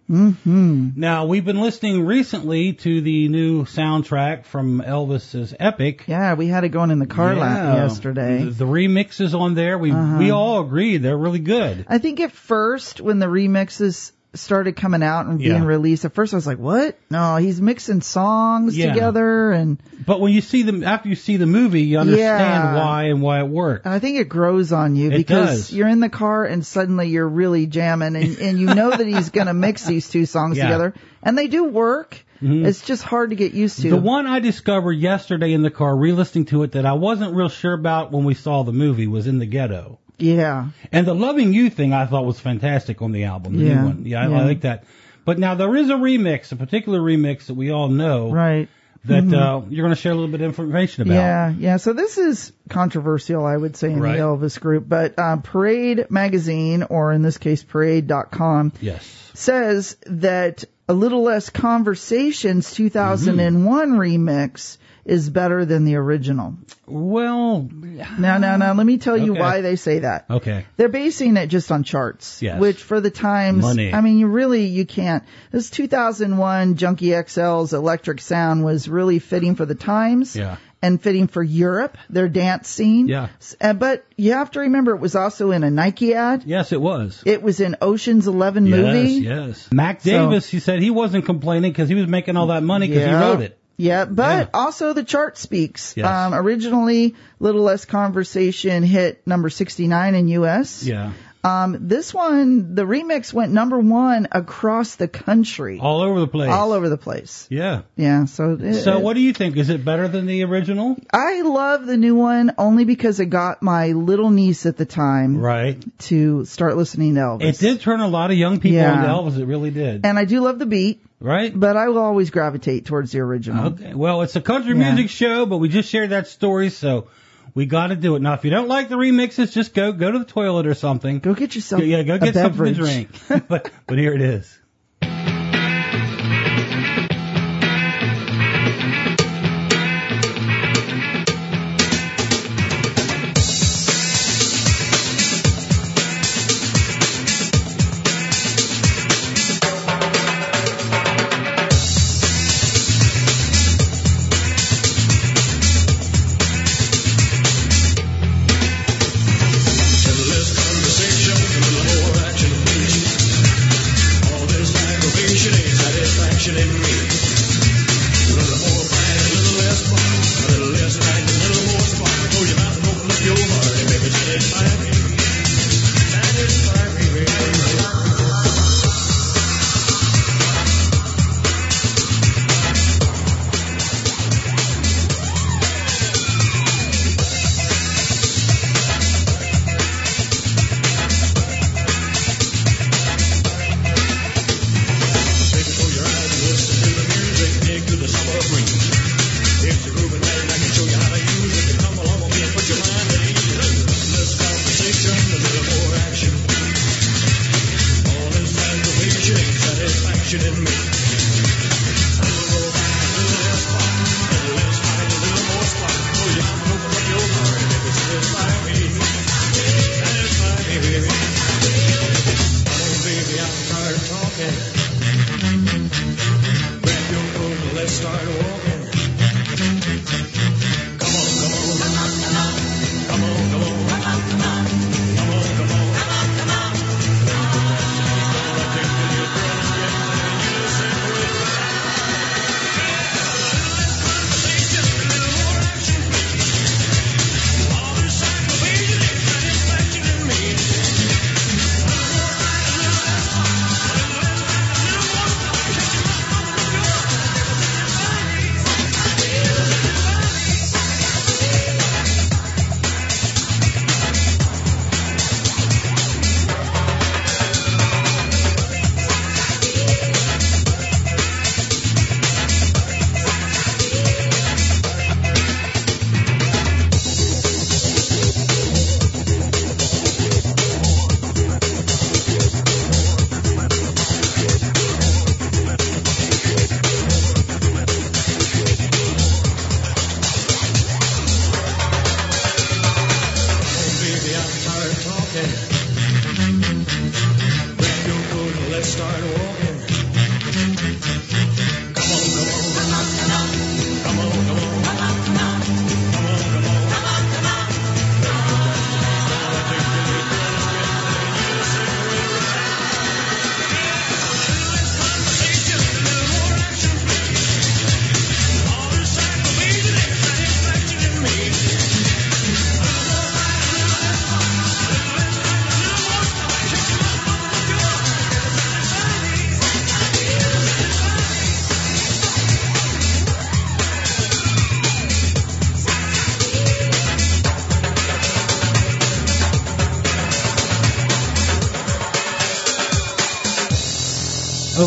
Now, we've been listening recently to the new soundtrack from Elvis's Epic. Yeah, we had it going in the car yesterday. The remixes on there, we all agree they're really good. I think at first, when the remixes started coming out and being released, at first I was like, what? No, he's mixing songs together. But when you see them, after you see the movie, you understand why it worked. And I think it grows on you because you're in the car and suddenly you're really jamming and you know that he's going to mix these two songs together. And they do work. It's just hard to get used to. The one I discovered yesterday in the car, re-listening to it, that I wasn't real sure about when we saw the movie was In the Ghetto. Yeah. And the Loving You thing I thought was fantastic on the album. The new one. I like that. But now there is a particular remix that we all know. Right. That you're going to share a little bit of information about. Yeah. So this is controversial, I would say, in the Elvis group. But Parade Magazine, or in this case, Parade.com, says that A Little Less Conversations 2001 remix is better than the original. Well, now, let me tell you why they say that. Okay. They're basing it just on charts, which for the times, money. I mean, you can't. This 2001 Junkie XL's Electric Sound was really fitting for the times. And fitting for Europe, their dance scene. But you have to remember, it was also in a Nike ad. Yes, it was. It was in Ocean's 11 movie. Yes. Mac Davis, he said he wasn't complaining because he was making all that money because he wrote it. Yeah, but also the chart speaks. Yes. Originally, Little Less Conversation hit number 69 in U.S. Yeah. This one, the remix went number 1 across the country. All over the place. All over the place. Yeah. Yeah. So what do you think? Is it better than the original? I love the new one only because it got my little niece at the time to start listening to Elvis. It did turn a lot of young people into Elvis. It really did. And I do love the beat. Right. But I will always gravitate towards the original. Okay. Well, it's a country music show, but we just shared that story, so we got to do it. Now, if you don't like the remixes, just go to the toilet or something. Go get yourself go get something to drink. but here it is.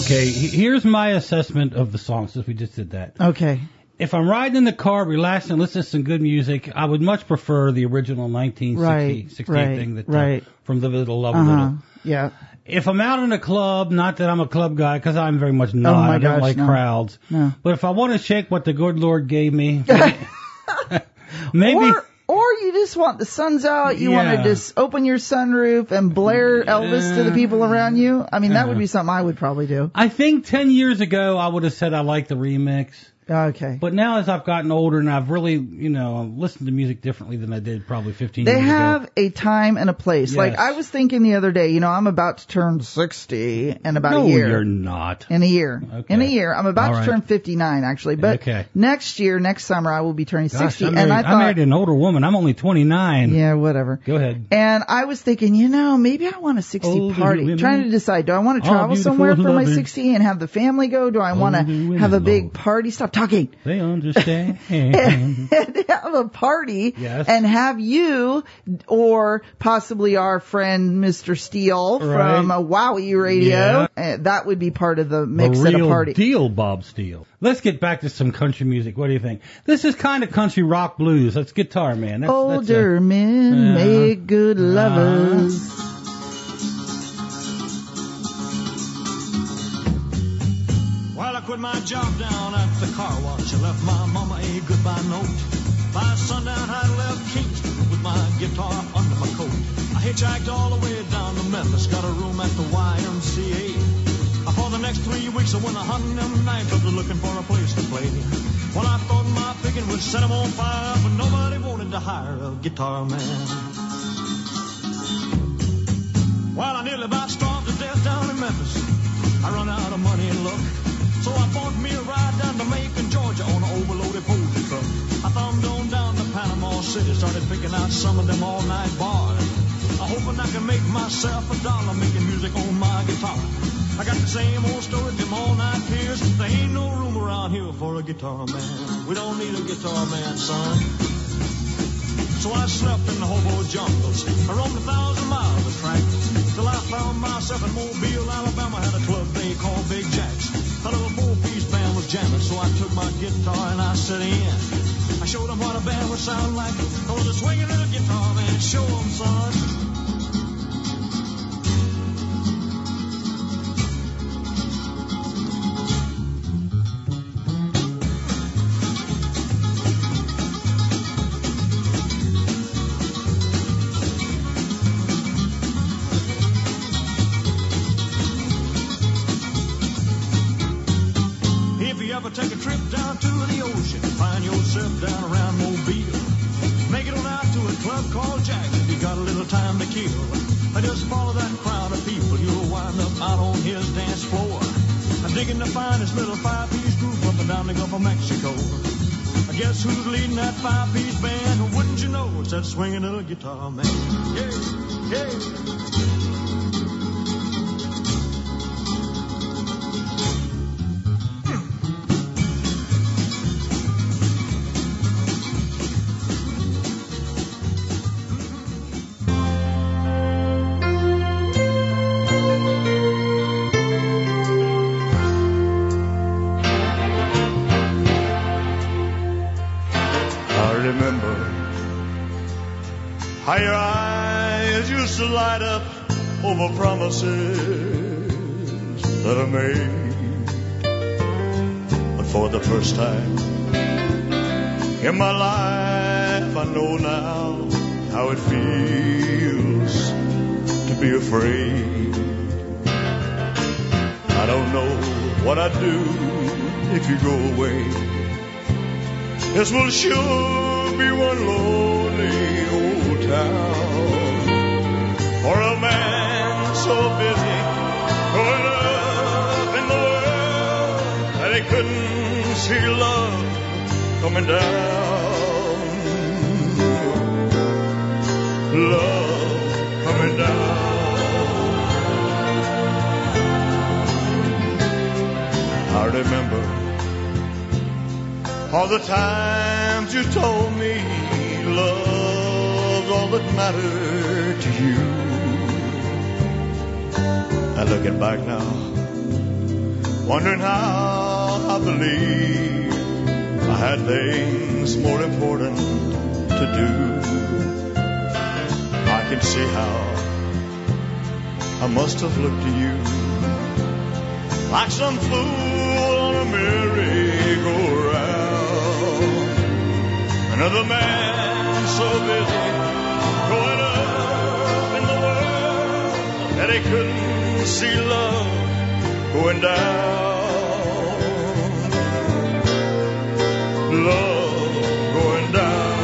Okay, here's my assessment of the song since we just did that. Okay. If I'm riding in the car, relaxing, listening to some good music, I would much prefer the original 1968 thing that from the Little Love Little. Yeah. If I'm out in a club, not that I'm a club guy, because I'm very much not. I don't like crowds. No. But if I want to shake what the good Lord gave me, maybe. Or you just want the sun's out, you want to just open your sunroof and blare Elvis to the people around you. I mean, that would be something I would probably do. I think 10 years ago I would have said I like the remix. Okay. But now as I've gotten older and I've really, listened to music differently than I did probably 15 years ago. They have a time and a place. Yes. Like I was thinking the other day, I'm about to turn 60 in about a year. No, you're not. In a year. Okay. In a year. I'm about to turn 59 actually. But next summer I will be turning 60. I married an older woman. I'm only 29. Yeah, whatever. Go ahead. And I was thinking, maybe I want a 60 party. Trying to decide, do I want to travel somewhere for my 60 and have the family go? Do I want to have a big party? Stop talking. They understand. and have a party and have you or possibly our friend Mr. Steele from Wowie Radio. That would be part of the mix at a party. Deal, Bob Steele. Let's get back to some country music. What do you think? This is kind of country rock blues. That's Guitar Man. Older men make good lovers. Well, I quit my job down at the car wash. I left my mama a goodbye note. By sundown, I left Kingston with my guitar under my coat. I hitchhiked all the way down to Memphis, got a room at the YMCA. For the next 3 weeks, I went hunting them nightclubs looking for a place to play. Well, I thought my picking would set them on fire, but nobody wanted to hire a guitar man. Well, I nearly about starved to death down in Memphis. I run out of money and luck. So I bought me a ride down to Macon, Georgia on an overloaded Posey truck. I thumbed on down to Panama City, started picking out some of them all-night bars. I'm hoping I can make myself $1 making music on my guitar. I got the same old story, them all-night peers. There ain't no room around here for a guitar man. We don't need a guitar man, son. So I slept in the hobo jungles. I roamed 1,000 miles of track till I found myself in Mobile, Alabama. Had a club they called Big Jack's. A little 4-piece band was jamming, so I took my guitar and I set in. I showed them what a band would sound like. I was a swinging little guitar man. Show them, son. Take a trip down to the ocean, find yourself down around Mobile. Make it on out to a club called Jack's if you got a little time to kill. I just follow that crowd of people, you'll wind up out on his dance floor. I'm digging to find this little 5-piece group up and down the Gulf of Mexico. I guess who's leading that 5-piece band? Wouldn't you know it's that swinging little guitar man? Yeah, yeah. How your eyes used to light up over promises that I made. But for the first time in my life, I know now how it feels to be afraid. I don't know what I'd do if you go away. This will sure be one lonely old town for a man so busy growing up in the world that he couldn't see love coming down. Love coming down. I remember all the times you told me love's all that mattered to you. And looking back now, wondering how I believed I had things more important to do. I can see how I must have looked to you like some fool on a merry-go-round. Another man so busy going up in the world that he couldn't see love going down. Love going down.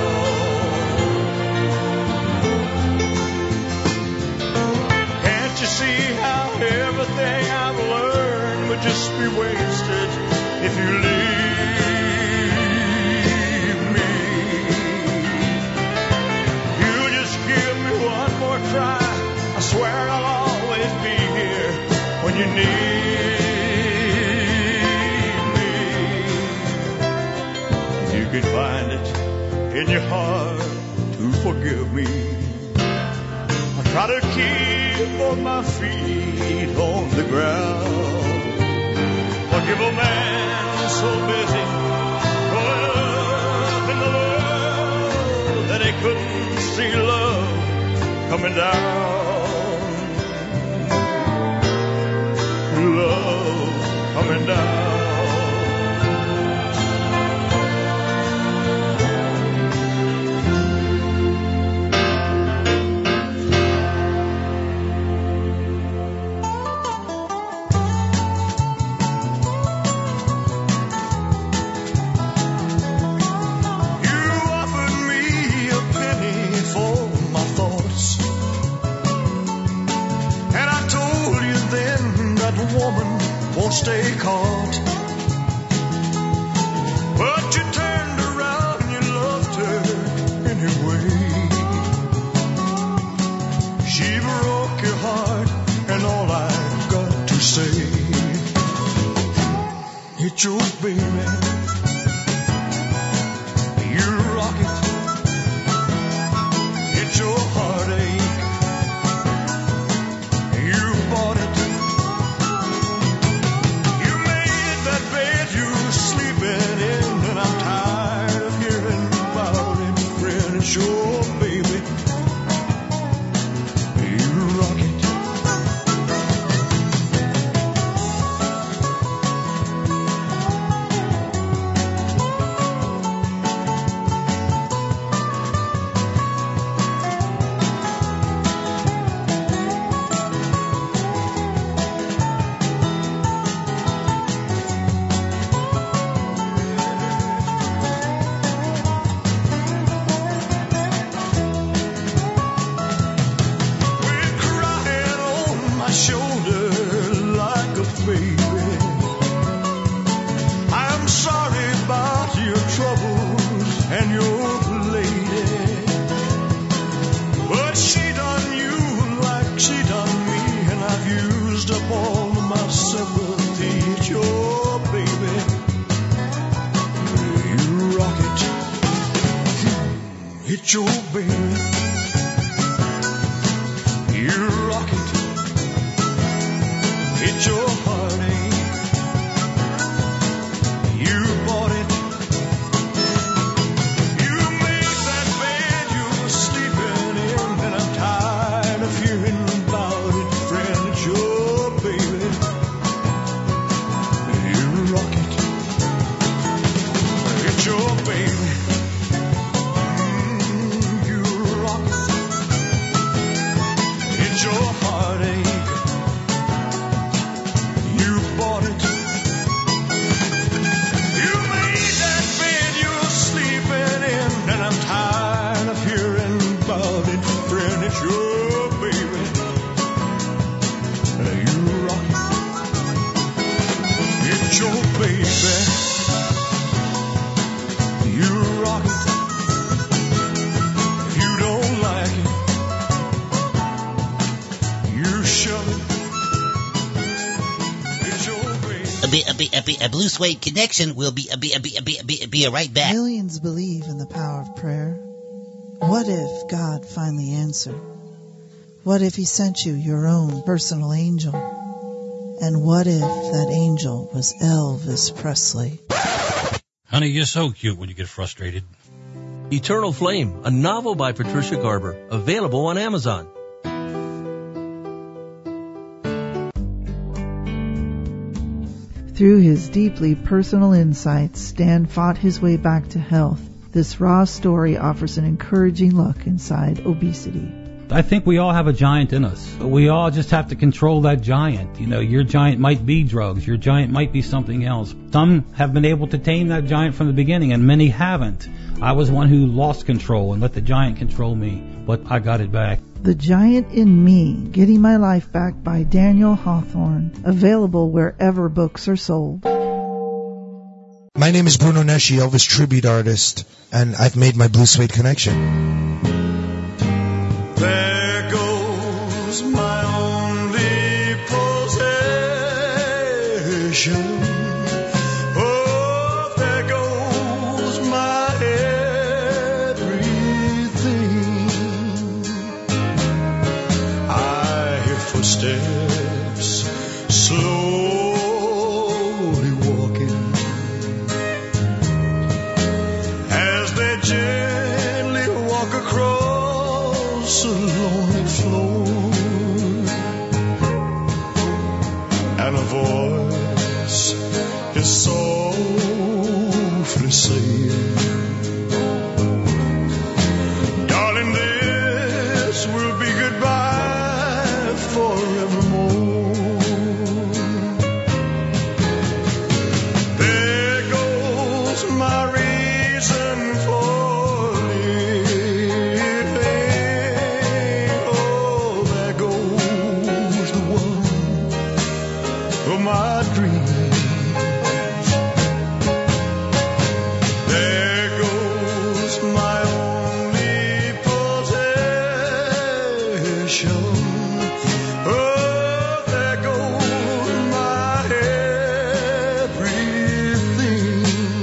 Can't you see how everything I've learned would just be wasted if you leave me? You just give me one more try. I swear I'll always be here when you need me. If you could find it in your heart to forgive me, I'll try to keep both my feet on the ground. Forgive a man so busy going up in the world that he couldn't see love coming down. Love coming down. Stay caught, but you turned around, you loved her anyway. She broke your heart, and all I've got to say, it's your baby, you rock it, it's your heartache, you bought it. Sure, baby, you rock it. It's your baby, you rock it, it's your heartache, you bought it, you made that bed you were sleeping in, and I'm tired of hearing about it, friend, it's your baby, you rock it, it's your baby. Your heartache, you bought it. You made that bed you're sleeping in, and I'm tired of hearing about it, friend. It's your baby, you rock it. It's your baby, you rock it. If you don't like it, A Blue Suede Connection will be right back. Millions believe in the power of prayer. What if God finally answered? What if He sent you your own personal angel? And what if that angel was Elvis Presley? Honey, you're so cute when you get frustrated. Eternal Flame, a novel by Patricia Garber, available on Amazon. Through his deeply personal insights, Stan fought his way back to health. This raw story offers an encouraging look inside obesity. I think we all have a giant in us. We all just have to control that giant. You know, your giant might be drugs. Your giant might be something else. Some have been able to tame that giant from the beginning, and many haven't. I was one who lost control and let the giant control me, but I got it back. The Giant in Me, Getting My Life Back by Daniel Hawthorne. Available wherever books are sold. My name is Bruno Nesci, Elvis tribute artist, and I've made my Blue Suede connection. There goes my only possession. Oh, there goes my everything. I hear footsteps slowly walking as they gently walk across a lonely floor, and a voice is softly saying, darling, this will be goodbye forevermore. There goes my reason for living. Oh, there goes the one of my dreams. There goes my only possession. Oh, there goes my everything.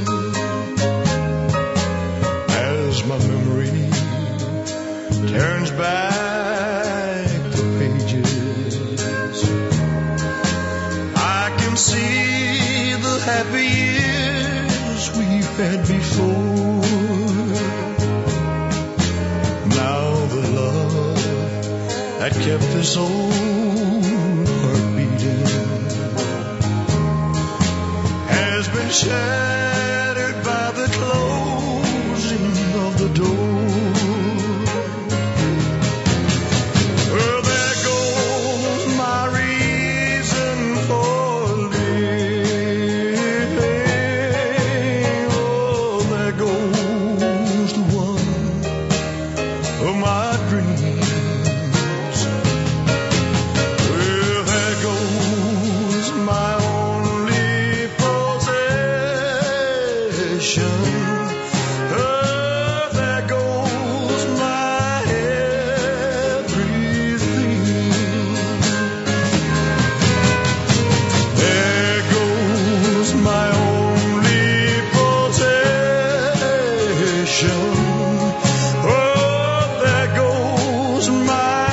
As my memory turns back the pages, I can see the happy years we've had before. Now the love that kept this old heart beating has been shattered by the closing of the door. Well, there goes my reason for living. Oh, there goes the one of my dreams. Well, there goes my only possession. Oh, there goes my everything. There goes my only possession. Oh, there goes my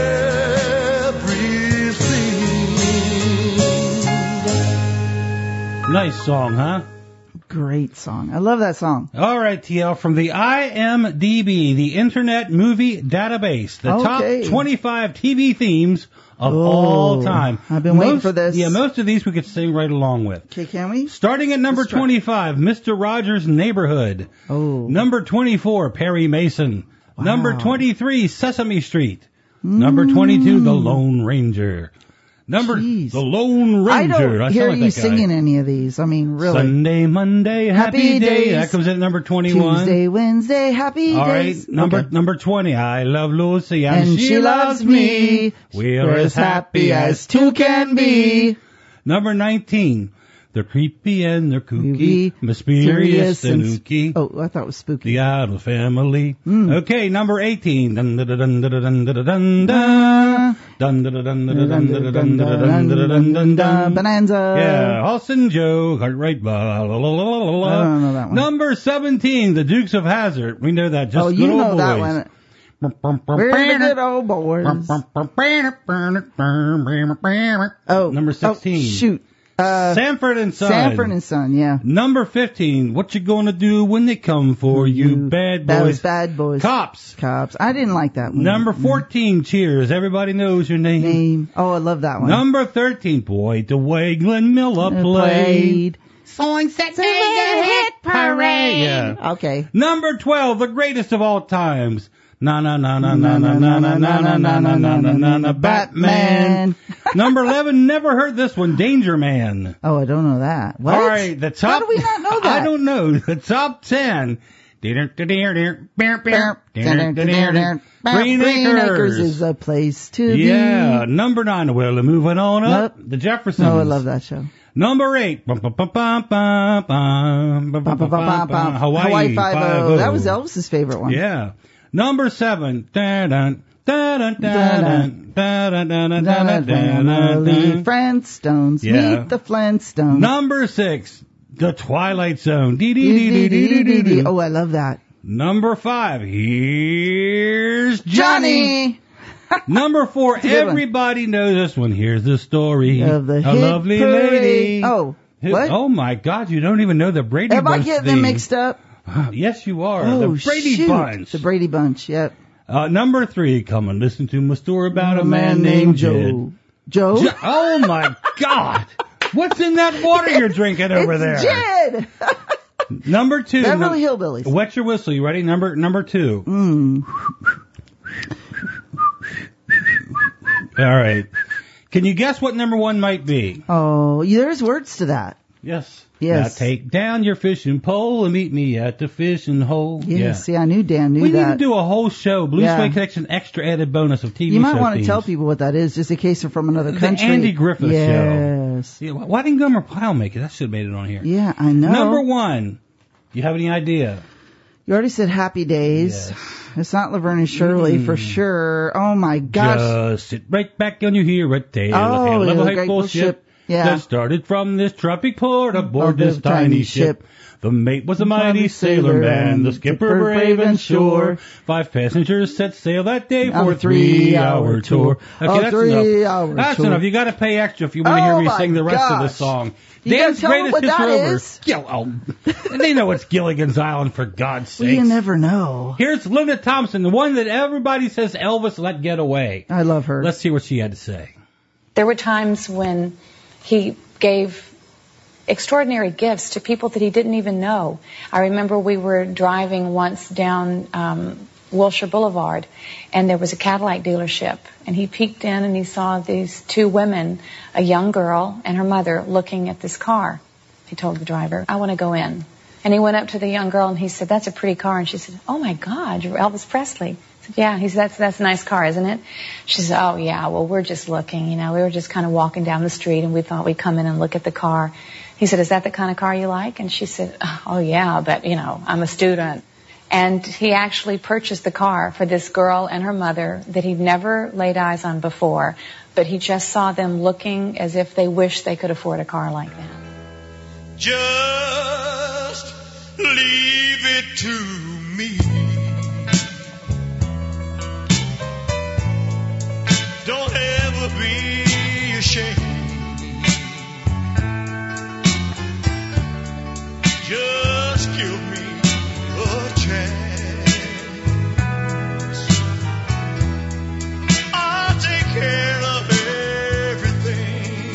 everything. Nice song, huh? Great song. I love that song. All right, TL, from the IMDb, the Internet Movie Database, the top 25 TV themes of all time. I've been waiting for this. Yeah, most of these we could sing right along with. Okay, can we? Starting at number 25, Mr. Rogers' Neighborhood. Oh. Number 24, Perry Mason. Wow. Number 23, Sesame Street. Number 22, The Lone Ranger. The Lone Ranger. I don't hear you singing any of these. I mean, really. Sunday, Monday, Happy Day. That comes in at number 21. Tuesday, Wednesday, Happy All Days. right, number 20. I love Lucy and she loves me. We're as happy as two can be. Number 19. They're creepy and they're kooky, mysterious and ooky. Oh, I thought it was spooky. The Addams Family. Okay, number 18. Dun dun dun dun dun dun dun dun dun. Dun dun dun dun dun dun dun dun dun dun. Bonanza. Yeah, Austin Joe, Cartwright. Blah, la, la, la, la, la. I don't know that one. Number 17, The Dukes of Hazzard. We know that. Just you know that one. We're the good old boys. Oh, number 16. Oh, shoot. Sanford and Son. Sanford and Son, yeah. Number 15. What you gonna do when they come for you, bad boys? That was Bad Boys. Cops. I didn't like that one. Number 14. Cheers. Everybody knows your name. Oh, I love that one. Number 13. Boy, the way Glenn Miller played. Songs that made a hit parade. Yeah. Okay. Number 12. The greatest of all times. Na na na na na na na na na na na na na na na Batman. Number 11, never heard this one, Danger Man. Oh, I don't know that. What? All right, the top. How do we not know that? I don't know. The top 10. Green Acres is a place to be. Yeah. Number 9, well, moving on up. The Jeffersons. Oh, I love that show. Number 8, Hawaii Five-0. That was Elvis's favorite one. Yeah. Number 7, Flintstones. Yeah. Meet the Flintstones. Number 6, The Twilight Zone. Oh, I love that. Number 5, here's Johnny. Number 4, everybody knows this one. Here's the story of the a lovely lady. Oh, what? Oh my God, you don't even know the Brady Bunch. Am I getting them mixed up? Yes, you are. Oh, the Brady shoot. Bunch. The Brady Bunch, yep. Number 3, come and listen to my story about a man named Joe. Oh my God. What's in that water you're drinking over there? Jed. Number 2. Beverly Hillbillies. Wet your whistle. You ready? Number 2. All right. Can you guess what number 1 might be? Oh, there's words to that. Yes. Yes. Now take down your fishing pole and meet me at the fishing hole. Yeah, Yeah. see, I knew Dan knew We that. need to do a whole show, Blue Suede Connection extra added bonus of TV show You might want to themes. tell people what that is, just in case they're from another country. The Andy Griffith Show. Yes. Yeah, why didn't Gomer Pyle make it? That should have made it on here. Yeah, I know. Number 1. You have any idea? You already said Happy Days. Yes. It's not Laverne and Shirley for sure. Oh my gosh. Just sit right back and you hear a tale Oh, of a the level great hateful ship. Yeah. That started from this tropic port aboard this tiny ship. The mate was a mighty sailor man, the skipper brave and sure. 5 passengers set sail that day for a 3-hour tour. Okay, that's enough. That's enough. You got to pay extra if you want to hear me sing the rest of the song. You Dan's tell them greatest what hits that are over. is? And they know it's Gilligan's Island, for God's sake. Well, you never know. Here's Linda Thompson, the one that everybody says Elvis let get away. I love her. Let's see what she had to say. There were times when he gave extraordinary gifts to people that he didn't even know. I remember we were driving once down Wilshire Boulevard, and there was a Cadillac dealership, and he peeked in and he saw these 2 women, a young girl and her mother, looking at this car. He told the driver, I want to go in. And he went up to the young girl and he said, that's a pretty car. And she said, oh my God, you're Elvis Presley. He said, yeah. He said, that's a nice car, isn't it? She said, oh yeah, well, we're just looking, we were just kind of walking down the street and we thought we'd come in and look at the car. He said, is that the kind of car you like? And she said, oh yeah, but I'm a student. And he actually purchased the car for this girl and her mother that he'd never laid eyes on before, but he just saw them looking as if they wished they could afford a car like that. Just leave it to me. Don't ever be ashamed. Just give me a chance. I'll take care of everything.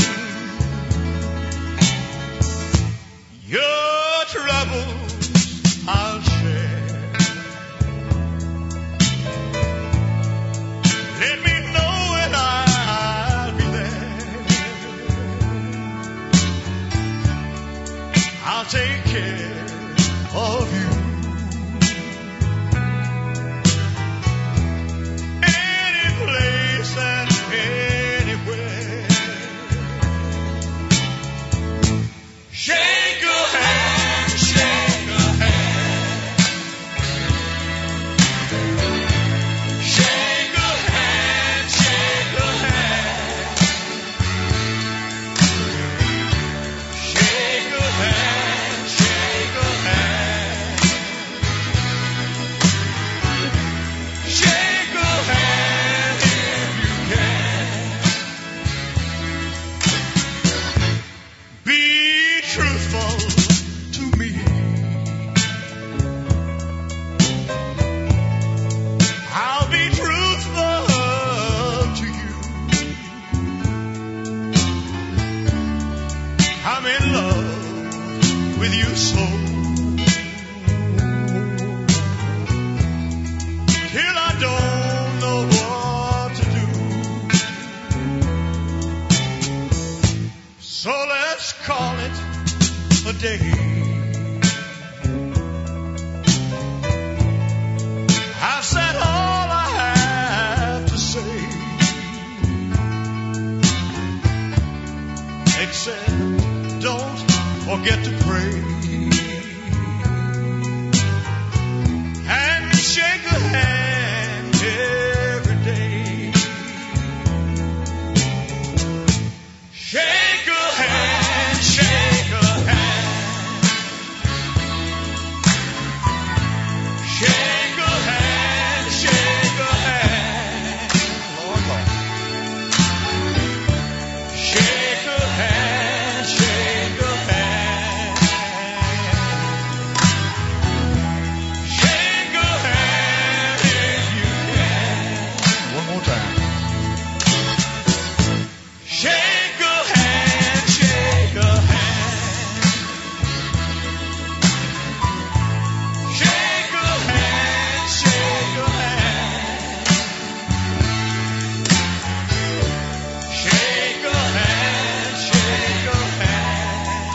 Your troubles I'll share. Let me know and I'll be there. I'll take care of you. Any place and anywhere. Shake a hand, shake a hand. Shake a hand, shake a hand. Shake a hand, shake a hand. slow till I don't know what to do. So let's call it a day. I've said all I have to say, except don't forget to pray and shake a hand every day. Shake a hand, shake a hand. Shake a hand, shake a hand. Lord, Lord. Shake a hand, shake a hand. Shake a hand if you can. One more time. Shake a hand, shake a hand. Shake a hand, shake a hand. Shake a hand, shake a hand.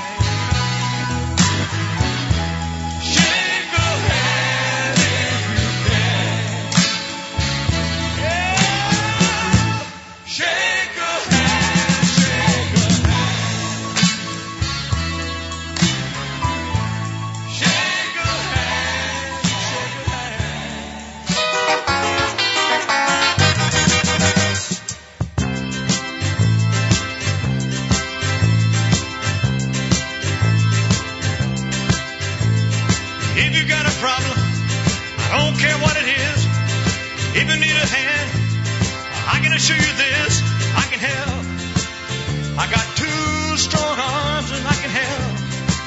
Shake a hand if you can. Yeah. Shake a hand, shake a hand. Shake a hand, shake a If you got a problem, I don't care what it is. If you need a hand, I can assure you this, I can help. I got two strong arms and I can help.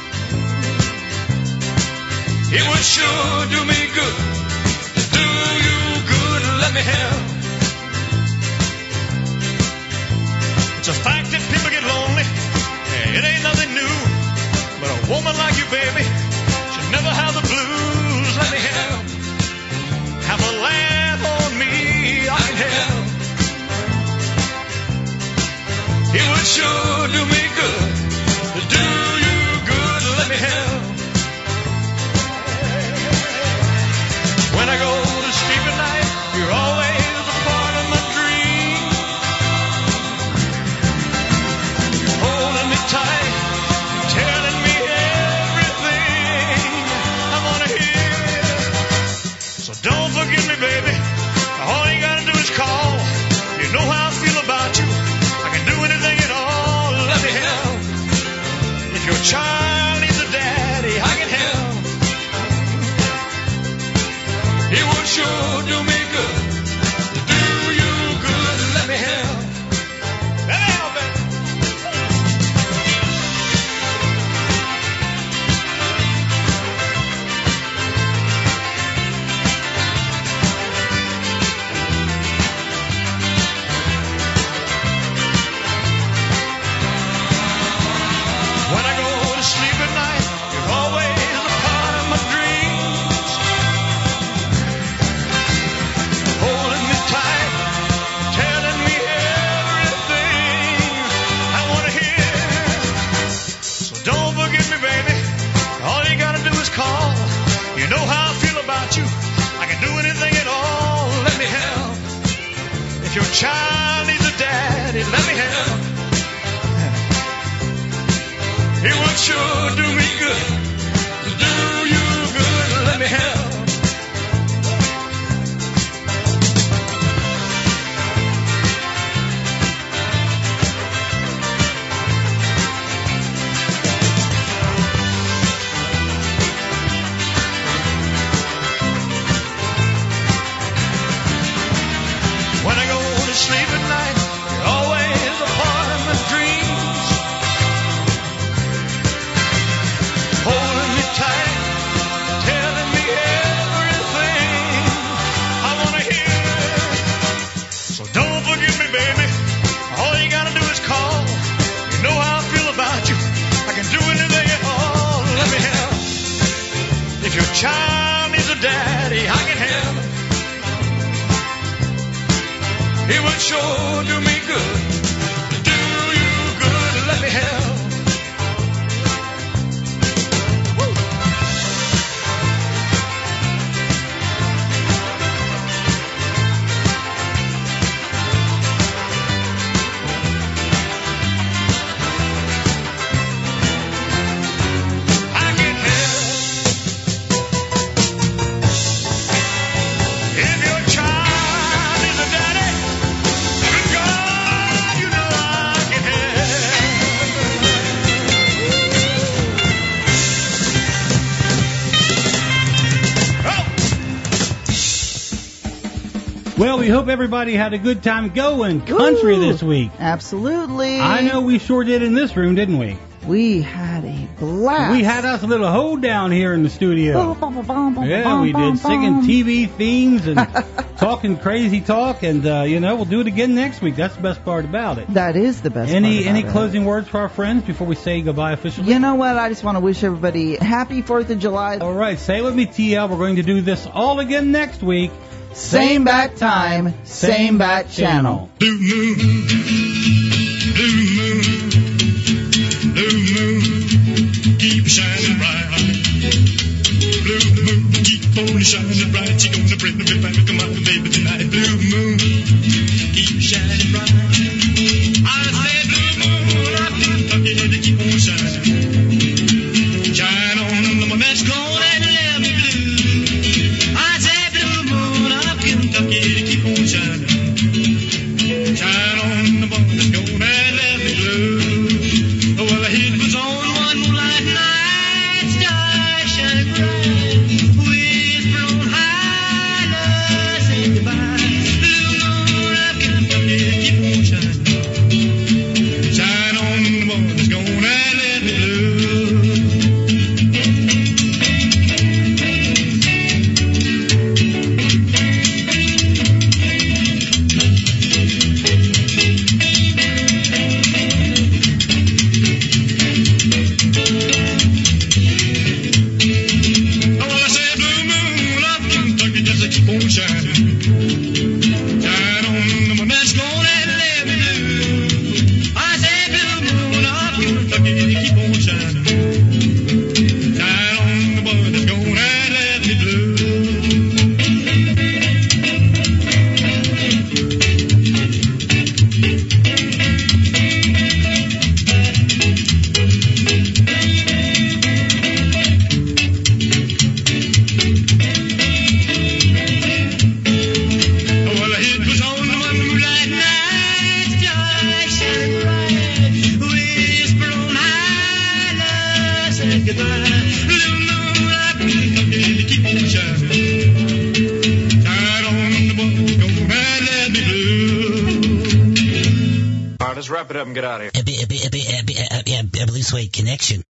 It would sure do me good to do you good and let me help. It's a fact that people get lonely. It ain't nothing new. But a woman like you, baby, should never have the blues. Let me help. Have a laugh on me, I can help. It would sure do me good to do you good. Let me help. When I go to sleep at night, you're always a part of my dream. You're holding me tight, telling me everything I want to hear. So don't forget me, baby. All you gotta do is call. You know how I feel about you. I can do anything at all. Let me help. If your child needs a daddy, I can help. It would sure do me good to do you good. Let me help. Let me help, baby. When I go to sleep at night, you're always a part of my dreams. Holding me tight, telling me everything I want to hear. So don't forget me, baby. All you gotta do is call. You know how I feel about you. I can do anything at all. Let me help. If your child needs a daddy, let me help. It would sure do me good to do you good. Let me help. When I go to sleep at night, you're always a part of my dreams. your child needs a daddy, I can help. It would sure do me good. Do you good, let me help. Well, we hope everybody had a good time going country this week. Absolutely. I know we sure did in this room, didn't we? We had a blast. We had us a little hold down here in the studio. Yeah, we did, singing TV themes and talking crazy talk, and we'll do it again next week. That's the best part about it. That is the best part about Any closing words for our friends before we say goodbye officially? You know what? I just want to wish everybody happy 4th of July. All right, say it with me, TL. We're going to do this all again next week. Same bat time, same bat channel. Blue moon, blue moon, blue moon, keep shining bright. Blue moon, keep on shining bright. You're gonna bring me back, come on, baby, tonight. Blue moon, keep shining bright. I say blue moon, I'm Kentucky, to keep on shining. Shine on the one that's cold and let me blue. I say blue moon, I'm Kentucky, to keep on shining. Shine on the one that's cold and let me blue. Well, the heat was on one moonlight night, stars shining bright, whisper on high, love saying goodbye. Blue moon, I'm Kentucky, keep on shining. Shine on the one that's gonna let me blue. Blue Suede Connection.